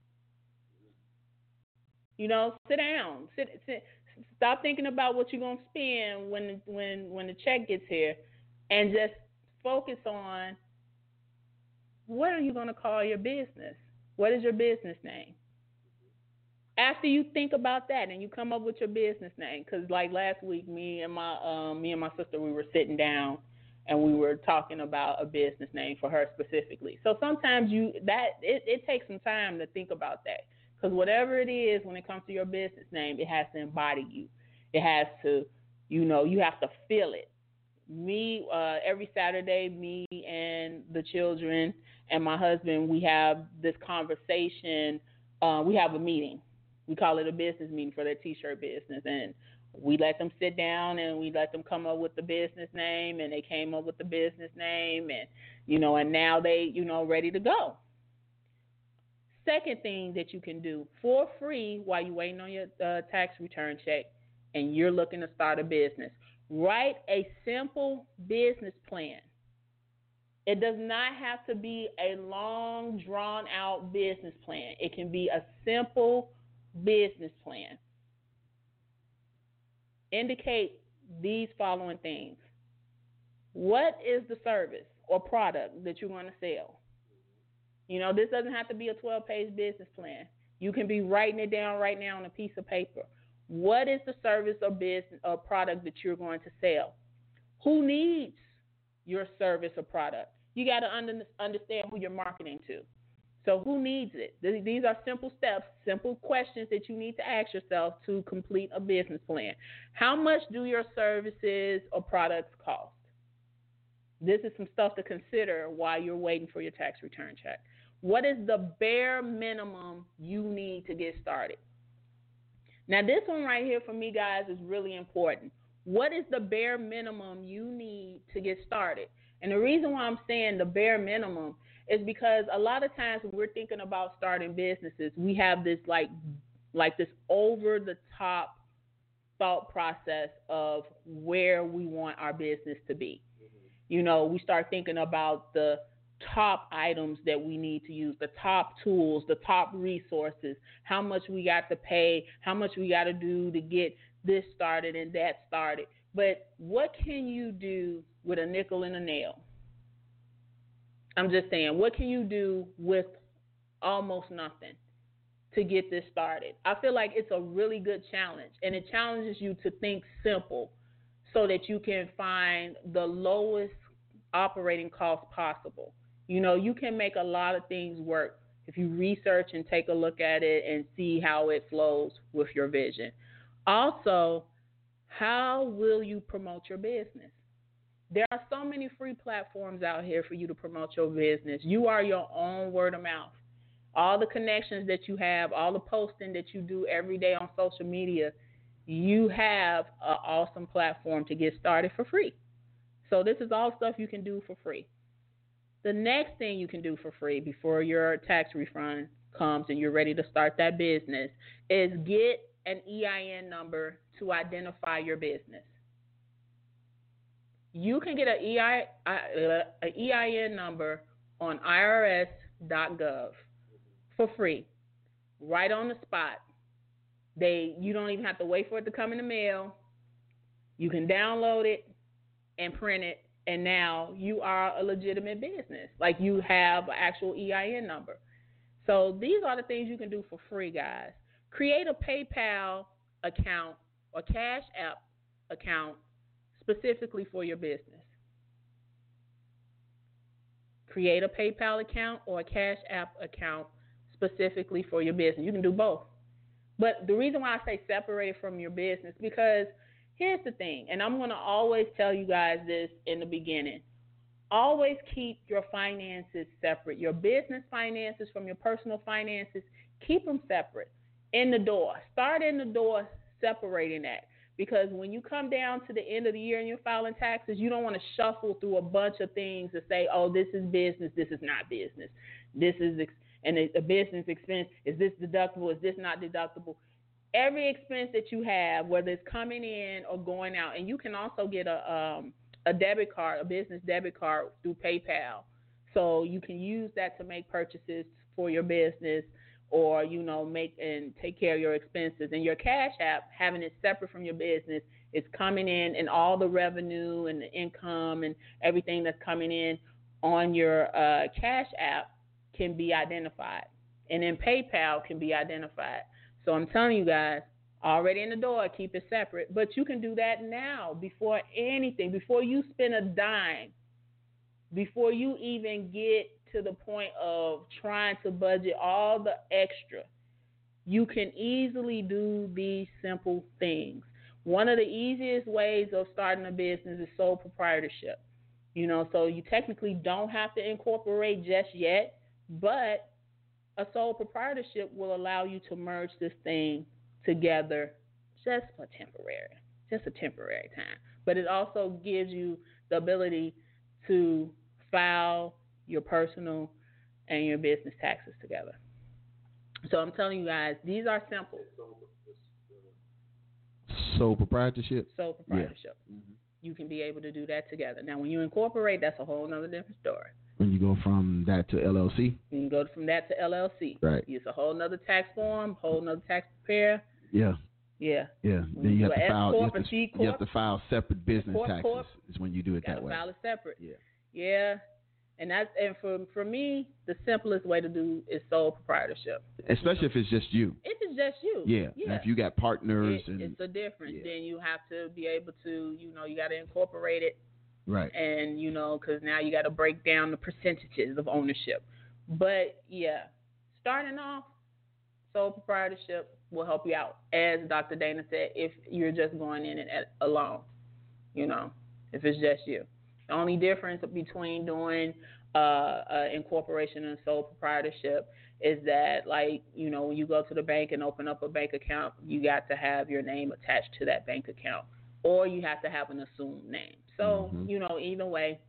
You know, sit down. Sit, sit. Stop thinking about what you're gonna spend when when when the check gets here, and just focus on what are you gonna call your business? What is your business name? After you think about that and you come up with your business name, because like last week, me and my um, me and my sister, we were sitting down and we were talking about a business name for her specifically. So sometimes you that it, it takes some time to think about that. Because whatever it is, when it comes to your business name, it has to embody you. It has to, you know, you have to feel it. Me, uh, every Saturday, me and the children and my husband, we have this conversation. Uh, we have a meeting. We call it a business meeting for their T-shirt business. And we let them sit down and we let them come up with the business name. And they came up with the business name. And, you know, and now they, you know, ready to go. Second thing that you can do for free while you're waiting on your uh, tax return check and you're looking to start a business, write a simple business plan. It does not have to be a long, drawn-out business plan. It can be a simple business plan. Indicate these following things. What is the service or product that you're going to sell? You know, this doesn't have to be a twelve-page business plan. You can be writing it down right now on a piece of paper. What is the service or business or product that you're going to sell? Who needs your service or product? You got to under, understand who you're marketing to. So who needs it? These are simple steps, simple questions that you need to ask yourself to complete a business plan. How much do your services or products cost? This is some stuff to consider while you're waiting for your tax return check. What is the bare minimum you need to get started? Now, this one right here for me, guys, is really important. What is the bare minimum you need to get started? And the reason why I'm saying the bare minimum is because a lot of times when we're thinking about starting businesses, we have this like, like this over-the-top thought process of where we want our business to be. You know, we start thinking about the top items that we need to use, the top tools, the top resources, how much we got to pay, how much we got to do to get this started and that started. But what can you do with a nickel and a nail? I'm just saying, what can you do with almost nothing to get this started? I feel like it's a really good challenge, and it challenges you to think simple so that you can find the lowest operating cost possible. You know, you can make a lot of things work if you research and take a look at it and see how it flows with your vision. Also, how will you promote your business? There are so many free platforms out here for you to promote your business. You are your own word of mouth. All the connections that you have, all the posting that you do every day on social media, you have an awesome platform to get started for free. So this is all stuff you can do for free. The next thing you can do for free before your tax refund comes and you're ready to start that business is get an E I N number to identify your business. You can get an E I, uh, a E I N number on I R S dot gov for free, right on the spot. They, you don't even have to wait for it to come in the mail. You can download it and print it, and now you are a legitimate business. Like you have an actual E I N number. So these are the things you can do for free, guys. Create a PayPal account or Cash App account specifically for your business. Create a PayPal account or a Cash App account specifically for your business. You can do both. But the reason why I say separate it from your business, because here's the thing, and I'm going to always tell you guys this in the beginning. Always keep your finances separate. Your business finances from your personal finances, keep them separate. In the door. Start in the door separating that. Because when you come down to the end of the year and you're filing taxes, you don't want to shuffle through a bunch of things to say, oh, this is business, this is not business. This is, ex- and a business expense, is this deductible, is this not deductible? Every expense that you have, whether it's coming in or going out, and you can also get a um, a debit card, a business debit card through PayPal. So you can use that to make purchases for your business or, you know, make and take care of your expenses. And your Cash App, having it separate from your business, is coming in, and all the revenue and the income and everything that's coming in on your uh, Cash App can be identified. And then PayPal can be identified. So I'm telling you guys, already in the door, keep it separate. But you can do that now before anything, before you spend a dime, before you even get to the point of trying to budget all the extra. You can easily do these simple things. One of the easiest ways of starting a business is sole proprietorship. You know, so you technically don't have to incorporate just yet, but a sole proprietorship will allow you to merge this thing together just for temporary, just a temporary time. But it also gives you the ability to file your personal and your business taxes together. So I'm telling you guys, these are simple. Sole proprietorship? Sole proprietorship. Yeah. Mm-hmm. You can be able to do that together. Now, when you incorporate, that's a whole other different story. When you go from that to L L C? You can go from that to L L C. Right. It's a whole other tax form, whole other tax preparer. Yeah. Yeah. Yeah. Then you have, to file, you, have to, C you have to file separate business corp, taxes corp, is when you do it that way. File it separate. Yeah. Yeah. And that's and for for me, the simplest way to do is sole proprietorship. Especially if it's just you. If it's just you. Yeah. Yeah. And if you got partners it, and it's a difference. Yeah. Then you have to be able to, you know, you got to incorporate it. Right. And, you know, because now you got to break down the percentages of ownership. But, yeah, starting off, sole proprietorship will help you out, as Doctor Dana said, if you're just going in it alone, you know, if it's just you. The only difference between doing uh, uh, incorporation and sole proprietorship is that, like, you know, when you go to the bank and open up a bank account, you got to have your name attached to that bank account, or you have to have an assumed name. So, mm-hmm. you know, either way,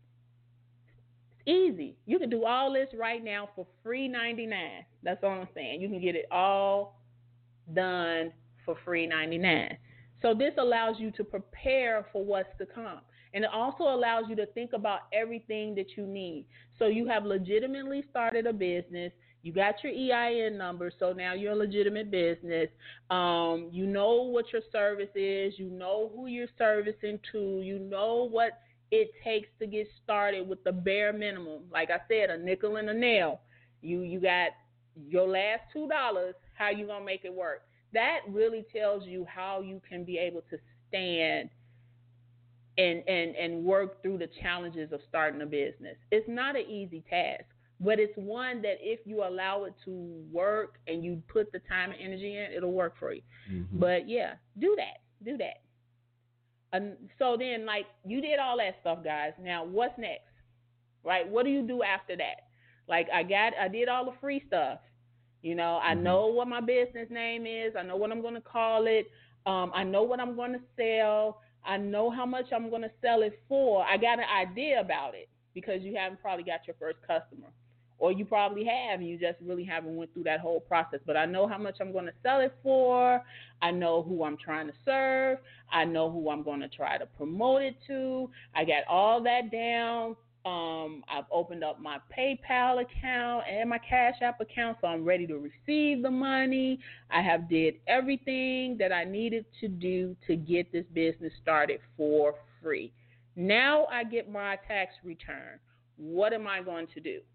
it's easy. You can do all this right now for free ninety-nine. That's all I'm saying. You can get it all done for free ninety-nine. So this allows you to prepare for what's to come. And it also allows you to think about everything that you need. So you have legitimately started a business. You got your E I N number, so now you're a legitimate business. Um, you know what your service is. You know who you're servicing to. You know what it takes to get started with the bare minimum. Like I said, a nickel and a nail. You you got your last two dollars. How you gonna make it work? That really tells you how you can be able to stand and and and work through the challenges of starting a business. It's not an easy task. But it's one that if you allow it to work and you put the time and energy in, it'll work for you. Mm-hmm. But, yeah, do that. Do that. Um, so then, like, you did all that stuff, guys. Now, what's next? Right? What do you do after that? Like, I got, I did all the free stuff. You know, I mm-hmm. know what my business name is. I know what I'm going to call it. Um, I know what I'm going to sell. I know how much I'm going to sell it for. I got an idea about it. because you haven't probably got your first customer. Or you probably have, and you just really haven't went through that whole process. But I know how much I'm going to sell it for. I know who I'm trying to serve. I know who I'm going to try to promote it to. I got all that down. Um, I've opened up my PayPal account and my Cash App account, so I'm ready to receive the money. I have did everything that I needed to do to get this business started for free. Now I get my tax return. What am I going to do?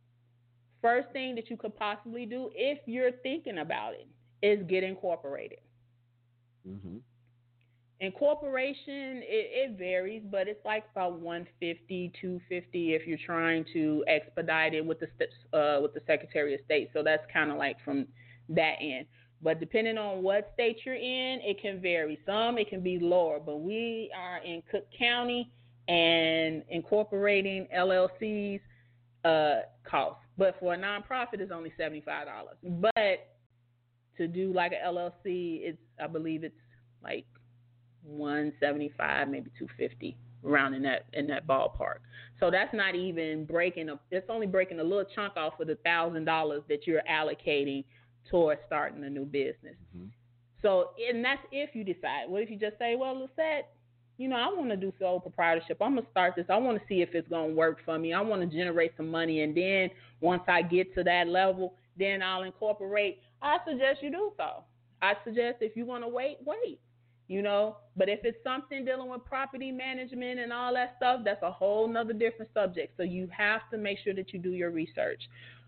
First thing that you could possibly do, if you're thinking about it, is get incorporated. Mm-hmm. Incorporation, it, it varies, but it's like about one hundred fifty dollars, two hundred fifty dollars if you're trying to expedite it with the uh, with the Secretary of State. So that's kind of like from that end. But depending on what state you're in, it can vary. Some, it can be lower, but we are in Cook County, and incorporating L L Cs uh, costs. But for a nonprofit, it's only seventy-five dollars. But to do like an L L C, it's I believe it's like one hundred seventy-five, maybe two hundred fifty, around in that in that ballpark. So that's not even breaking a. It's only breaking a little chunk off of the thousand dollars that you're allocating towards starting a new business. Mm-hmm. So, and that's if you decide. What if you just say, well, Lisette, you know, I want to do sole proprietorship. I'm going to start this. I want to see if it's going to work for me. I want to generate some money. And then once I get to that level, then I'll incorporate. I suggest you do so. I suggest if you want to wait, wait, you know. But if it's something dealing with property management and all that stuff, that's a whole nother different subject. So you have to make sure that you do your research.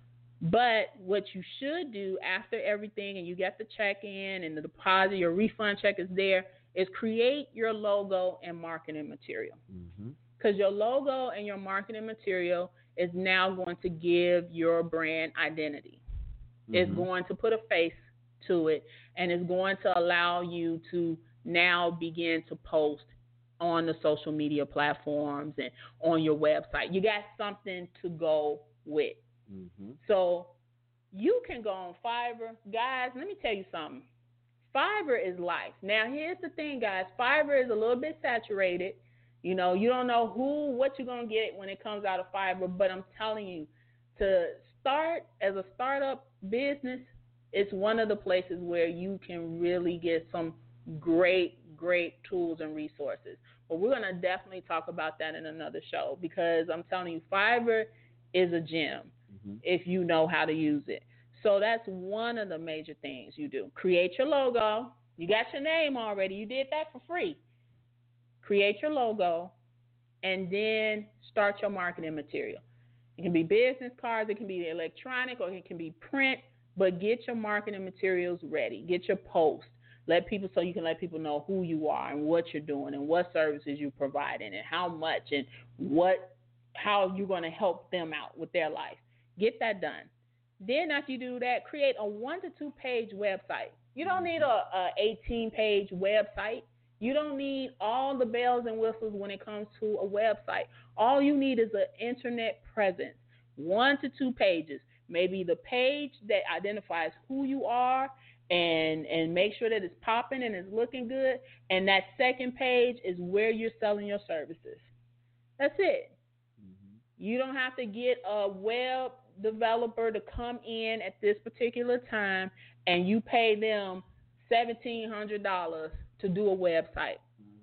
But what you should do after everything and you get the check in and the deposit, your refund check is there, is create your logo and marketing material. Because mm-hmm. your logo and your marketing material is now going to give your brand identity. Mm-hmm. It's going to put a face to it, and it's going to allow you to now begin to post on the social media platforms and on your website. You got something to go with. Mm-hmm. So you can go on Fiverr. Guys, let me tell you something. Fiverr is life. Now, here's the thing, guys. Fiverr is a little bit saturated. You know, you don't know who, what you're going to get when it comes out of Fiverr, but I'm telling you, to start as a startup business, it's one of the places where you can really get some great, great tools and resources. But we're going to definitely talk about that in another show because I'm telling you, Fiverr is a gem mm-hmm. if you know how to use it. So that's one of the major things you do. Create your logo. You got your name already. You did that for free. Create your logo, and then start your marketing material. It can be business cards. It can be electronic, or it can be print. But get your marketing materials ready. Get your posts. Let people so you can let people know who you are and what you're doing and what services you're providing and how much and what how you're going to help them out with their life. Get that done. Then after you do that, create a one to two page website. You don't need a, a eighteen page website. You don't need all the bells and whistles when it comes to a website. All you need is an internet presence. One to two pages. Maybe the page that identifies who you are and and make sure that it's popping and it's looking good. And that second page is where you're selling your services. That's it. Mm-hmm. You don't have to get a web developer to come in at this particular time and you pay them seventeen hundred dollars to do a website.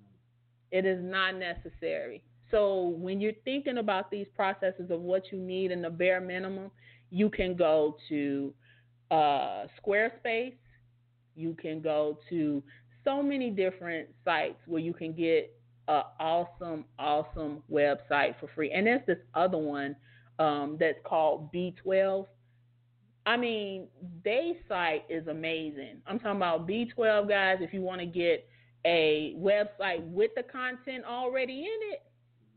It is not necessary. So when you're thinking about these processes of what you need in the bare minimum, you can go to uh, Squarespace. You can go to so many different sites where you can get an awesome, awesome website for free. And there's this other one um, that's called B twelve. I mean, their site is amazing. I'm talking about B twelve, guys. If you want to get a website with the content already in it,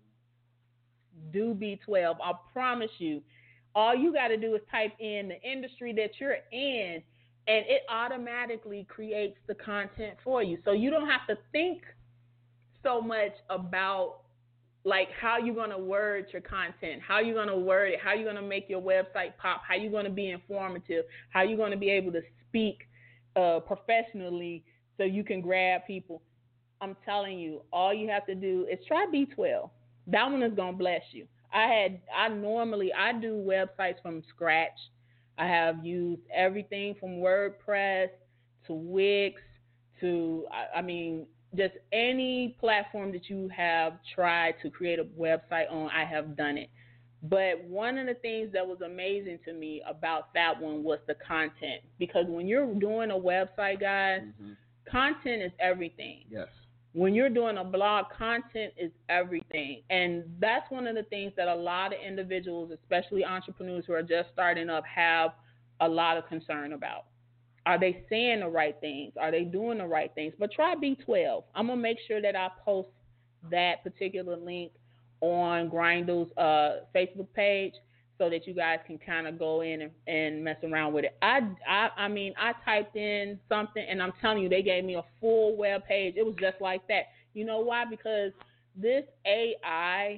do B twelve. I promise you, all you got to do is type in the industry that you're in, and it automatically creates the content for you. So you don't have to think so much about like how you're going to word your content, how you're going to word it, how you're going to make your website pop, how you're going to be informative, how you're going to be able to speak uh, professionally so you can grab people. I'm telling you, all you have to do is try B twelve. That one is going to bless you. I had I normally I do websites from scratch. I have used everything from WordPress to Wix to I, I mean just any platform that you have tried to create a website on, I have done it. But one of the things that was amazing to me about that one was the content. Because when you're doing a website, guys, mm-hmm. content is everything. Yes. When you're doing a blog, content is everything. And that's one of the things that a lot of individuals, especially entrepreneurs who are just starting up, have a lot of concern about. Are they saying the right things? Are they doing the right things? But try B twelve. I'm going to make sure that I post that particular link on Grindle's uh, Facebook page so that you guys can kind of go in and, and mess around with it. I, I, I mean, I typed in something, and I'm telling you, they gave me a full web page. It was just like that. You know why? Because this A I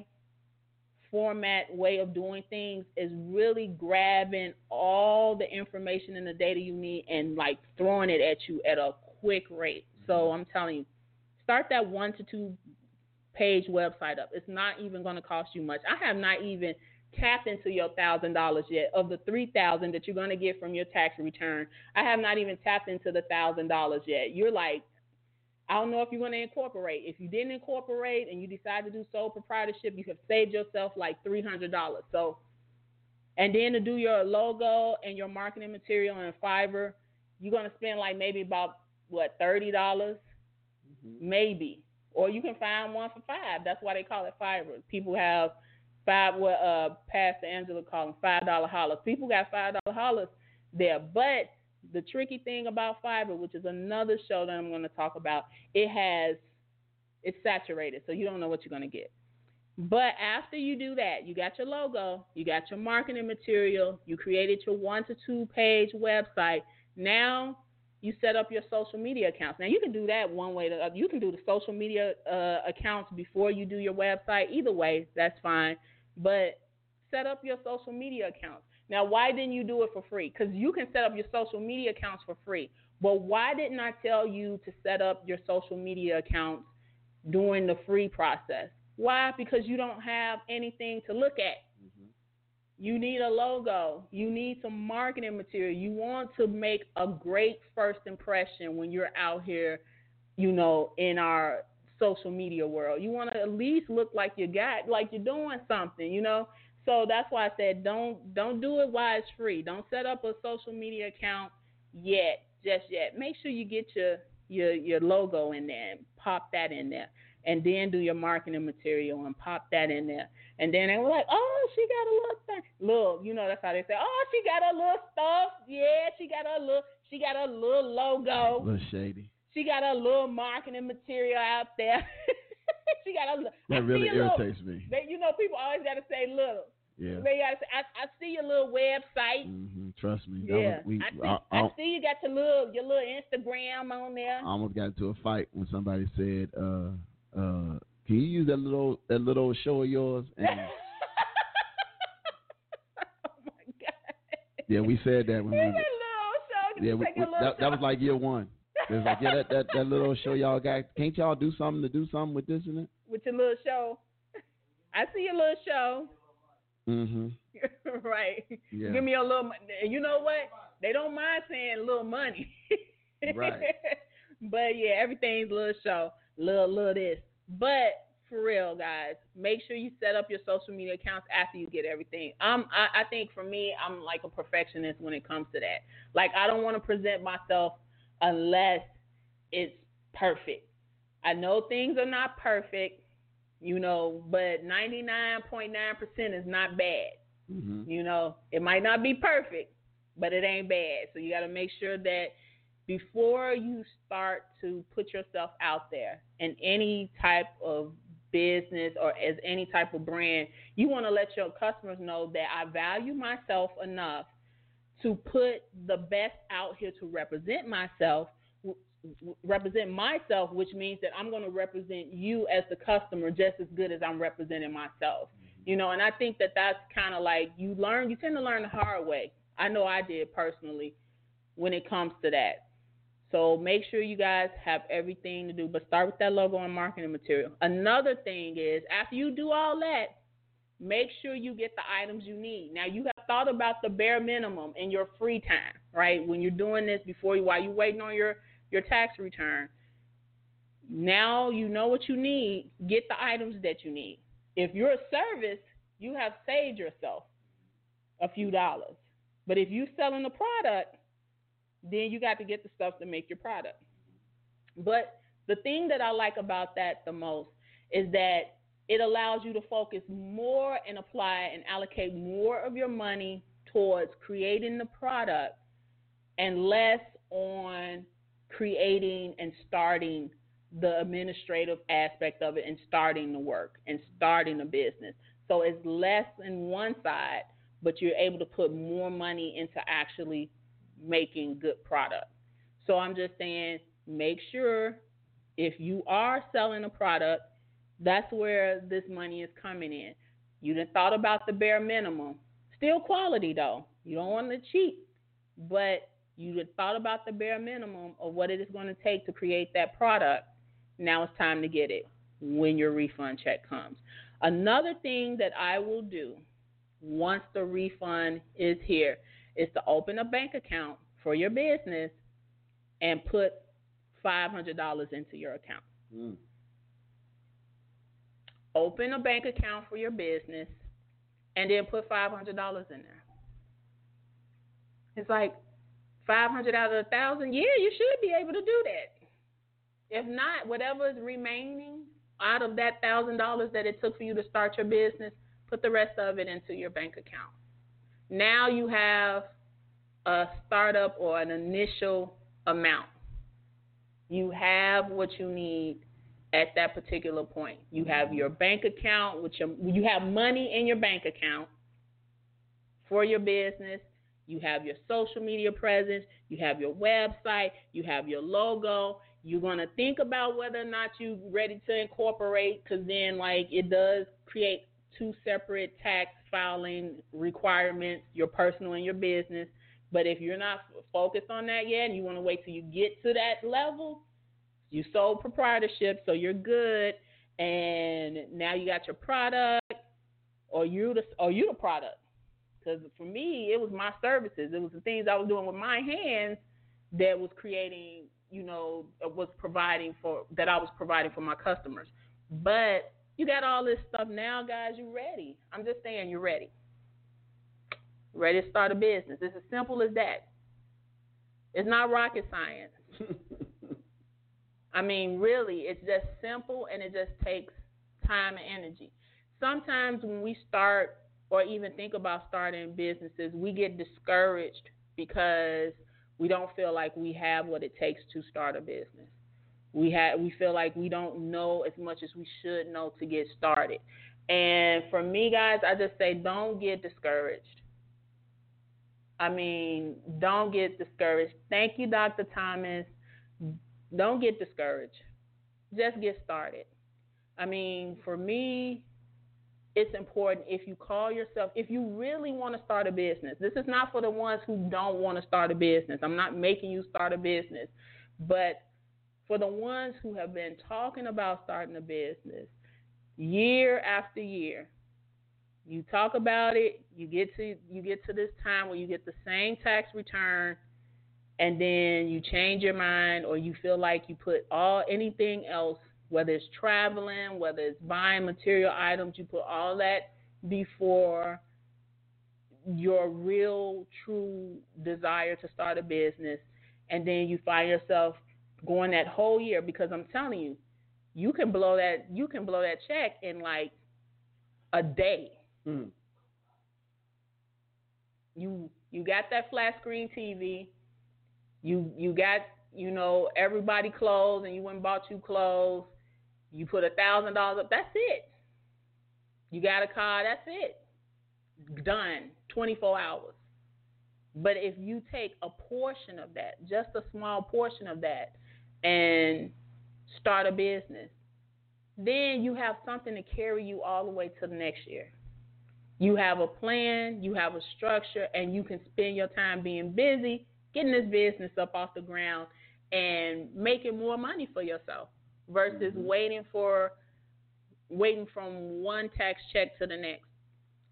format way of doing things is really grabbing all the information and the data you need and, like, throwing it at you at a quick rate. So I'm telling you, start that one to two page website up. It's not even going to cost you much. I have not even tapped into your thousand dollars yet. Of the three thousand that you're going to get from your tax return, I have not even tapped into the thousand dollars yet. You're like, I don't know if you're going to incorporate. If you didn't incorporate and you decide to do sole proprietorship, you have saved yourself like three hundred dollars. So, and then to do your logo and your marketing material in Fiverr, you're going to spend like maybe about what thirty dollars, mm-hmm. maybe. Or you can find one for five. That's why they call it Fiverr. People have five, what uh, Pastor Angela called them five dollar hollers. People got five dollar hollers there. But the tricky thing about Fiverr, which is another show that I'm going to talk about, it has, it's saturated, so you don't know what you're going to get. But after you do that, you got your logo, you got your marketing material, you created your one to two page website. Now you set up your social media accounts. Now, you can do that one way. To, you can do the social media uh, accounts before you do your website. Either way, that's fine. But set up your social media accounts. Now, why didn't you do it for free? Because you can set up your social media accounts for free. But why didn't I tell you to set up your social media accounts during the free process? Why? Because you don't have anything to look at. You need a logo. You need some marketing material. You want to make a great first impression when you're out here, you know, in our social media world. You want to at least look like you got, like you're doing something, you know. So that's why I said don't don't do it while it's free. Don't set up a social media account yet, just yet. Make sure you get your your your logo in there and pop that in there. And then do your marketing material and pop that in there. And then they were like, oh, she got a little thing. Look, you know, that's how they say, oh, she got a little stuff. Yeah, she got a little, she got a little logo. A little shady. She got a little marketing material out there. She got a little. That really irritates little, me. They, you know, people always got to say little. Yeah. They got to say, I, I see your little website. Mm-hmm. Trust me. Yeah. Was, we, I, see, I, I, I see you got your little, your little Instagram on there. I almost got into a fight when somebody said, uh, Uh, can you use that little that little show of yours? And oh my God! Yeah, we said that when we. That little show. Yeah, we, we, that, that was like year one. It was like, yeah, that, that that little show y'all got. Can't y'all do something to do something with this in it? With your little show. I see your little show. Mhm. Right. Yeah. Give me a little. You know what? They don't mind saying little money. Right. But yeah, everything's little show. Little, little this. But for real, guys, make sure you set up your social media accounts after you get everything. Um, I, I think for me, I'm like a perfectionist when it comes to that. Like, I don't want to present myself unless it's perfect. I know things are not perfect, you know, but ninety-nine point nine percent is not bad. Mm-hmm. You know, it might not be perfect, but it ain't bad. So you got to make sure that before you start to put yourself out there in any type of business or as any type of brand, you want to let your customers know that I value myself enough to put the best out here to represent myself, represent myself, which means that I'm going to represent you as the customer just as good as I'm representing myself. Mm-hmm. You know, and I think that that's kind of like you learn, you tend to learn the hard way. I know I did personally when it comes to that. So make sure you guys have everything to do, but start with that logo and marketing material. Another thing is, after you do all that, make sure you get the items you need. Now, you have thought about the bare minimum in your free time, right? When you're doing this before you, while you're waiting on your, your tax return. Now you know what you need. Get the items that you need. If you're a service, you have saved yourself a few dollars. But if you're selling a product, then you got to get the stuff to make your product. But the thing that I like about that the most is that it allows you to focus more and apply and allocate more of your money towards creating the product and less on creating and starting the administrative aspect of it and starting the work and starting the business. So it's less in one side, but you're able to put more money into actually making good product. So I'm just saying, make sure if you are selling a product, that's where this money is coming in. You done thought about the bare minimum. Still quality, though. You don't want to cheat, but you done thought about the bare minimum of what it is going to take to create that product. Now it's time to get it when your refund check comes. Another thing that I will do once the refund is here is to open a bank account for your business and put five hundred dollars into your account. Mm. Open a bank account for your business and then put five hundred dollars in there. It's like five hundred out of one thousand. Yeah, you should be able to do that. If not, whatever is remaining out of that one thousand dollars that it took for you to start your business, put the rest of it into your bank account. Now you have a startup or an initial amount. You have what you need at that particular point. You have your bank account, which you have money in your bank account for your business. You have your social media presence. You have your website. You have your logo. You're going to think about whether or not you're ready to incorporate, because then, like, it does create two separate tax filing requirements, your personal and your business. But if you're not focused on that yet and you want to wait till you get to that level, you sold proprietorship, so you're good. And now you got your product, or you the, or you the product. Because for me, it was my services. It was the things I was doing with my hands that was creating, you know, was providing for, that I was providing for my customers. But you got all this stuff now, guys, you're ready. I'm just saying you're ready. Ready to start a business. It's as simple as that. It's not rocket science. I mean, really, it's just simple, and it just takes time and energy. Sometimes when we start or even think about starting businesses, we get discouraged because we don't feel like we have what it takes to start a business. We have, we feel like we don't know as much as we should know to get started. And for me, guys, I just say don't get discouraged. I mean, don't get discouraged. Thank you, Doctor Thomas. Don't get discouraged. Just get started. I mean, for me, it's important if you call yourself, if you really want to start a business. This is not for the ones who don't want to start a business. I'm not making you start a business. But for the ones who have been talking about starting a business year after year, you talk about it, you get to you get to this time where you get the same tax return, and then you change your mind, or you feel like you put all anything else, whether it's traveling, whether it's buying material items, you put all that before your real, true desire to start a business, and then you find yourself going that whole year, because I'm telling you, you can blow that you can blow that check in like a day. Mm. You you got that flat screen T V. You you got, you know, everybody clothes, and you went and bought you clothes. You put a thousand dollars up. That's it. You got a car. That's it. Done. twenty-four hours. But if you take a portion of that, just a small portion of that, and start a business, then you have something to carry you all the way to the next year. You have a plan, you have a structure, and you can spend your time being busy, getting this business up off the ground and making more money for yourself versus mm-hmm. waiting for waiting from one tax check to the next.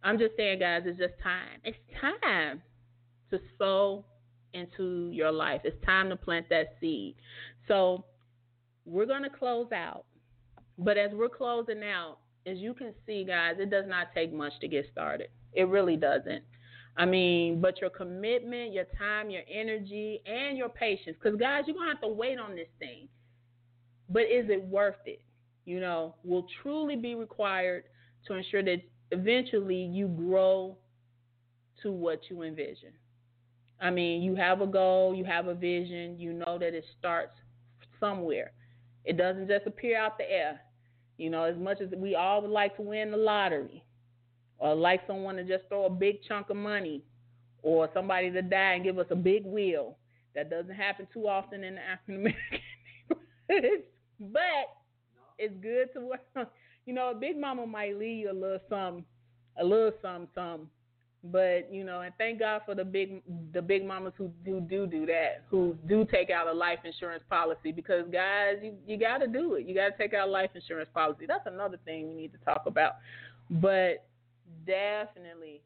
I'm just saying, guys, it's just time. It's time to sow into your life. It's time to plant that seed. So we're going to close out. But as we're closing out, as you can see, guys, it does not take much to get started. It really doesn't. I mean, but your commitment, your time, your energy, and your patience, because, guys, you're going to have to wait on this thing. But is it worth it? You know, will truly be required to ensure that eventually you grow to what you envision. I mean, you have a goal, you have a vision, you know that it starts somewhere. It doesn't just appear out the air. You know, as much as we all would like to win the lottery, or like someone to just throw a big chunk of money, or somebody to die and give us a big will. That doesn't happen too often in the African American neighborhoods. But it's good to work on. You know, a big mama might leave you a little something, a little something, something. But, you know, and thank God for the big the big mamas who do do, do that, who do take out a life insurance policy. Because, guys, you, you got to do it. You got to take out a life insurance policy. That's another thing we need to talk about. But definitely,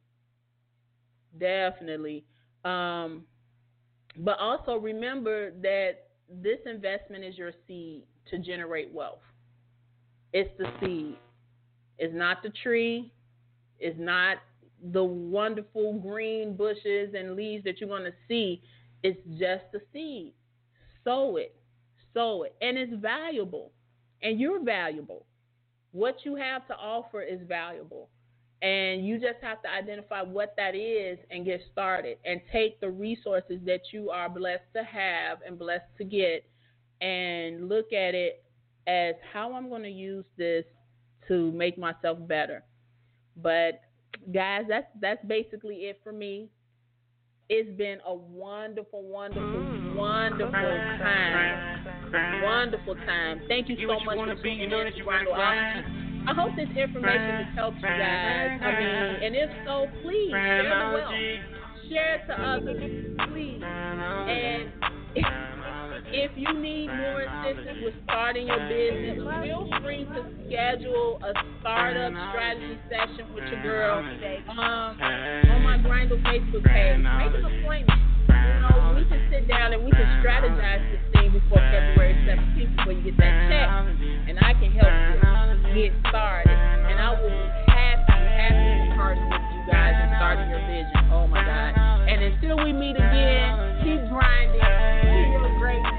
definitely. Um, but also remember that this investment is your seed to generate wealth. It's the seed. It's not the tree. It's not the wonderful green bushes and leaves that you're going to see. It's just the seed. Sow it. Sow it. And it's valuable. And you're valuable. What you have to offer is valuable. And you just have to identify what that is and get started. And take the resources that you are blessed to have and blessed to get and look at it as how I'm going to use this to make myself better. But, guys, that's that's basically it for me. It's been a wonderful, wonderful, wonderful time. Wonderful time. Thank you so much for tuning in to Rondo Options. I hope this information has helped you guys. I mean, and if so, please share the wealth. Share it to others, please. And if, if you need more assistance with starting your business, feel free to schedule a startup strategy session with your girl um, on my Grindle Facebook page. Make an appointment. You know, we can sit down and we can strategize this thing before February seventeenth before you get that check, and I can help you get started. And I will be happy, happy to partner with you guys in starting your vision. Oh my God! And until we meet again, keep grinding. See you great.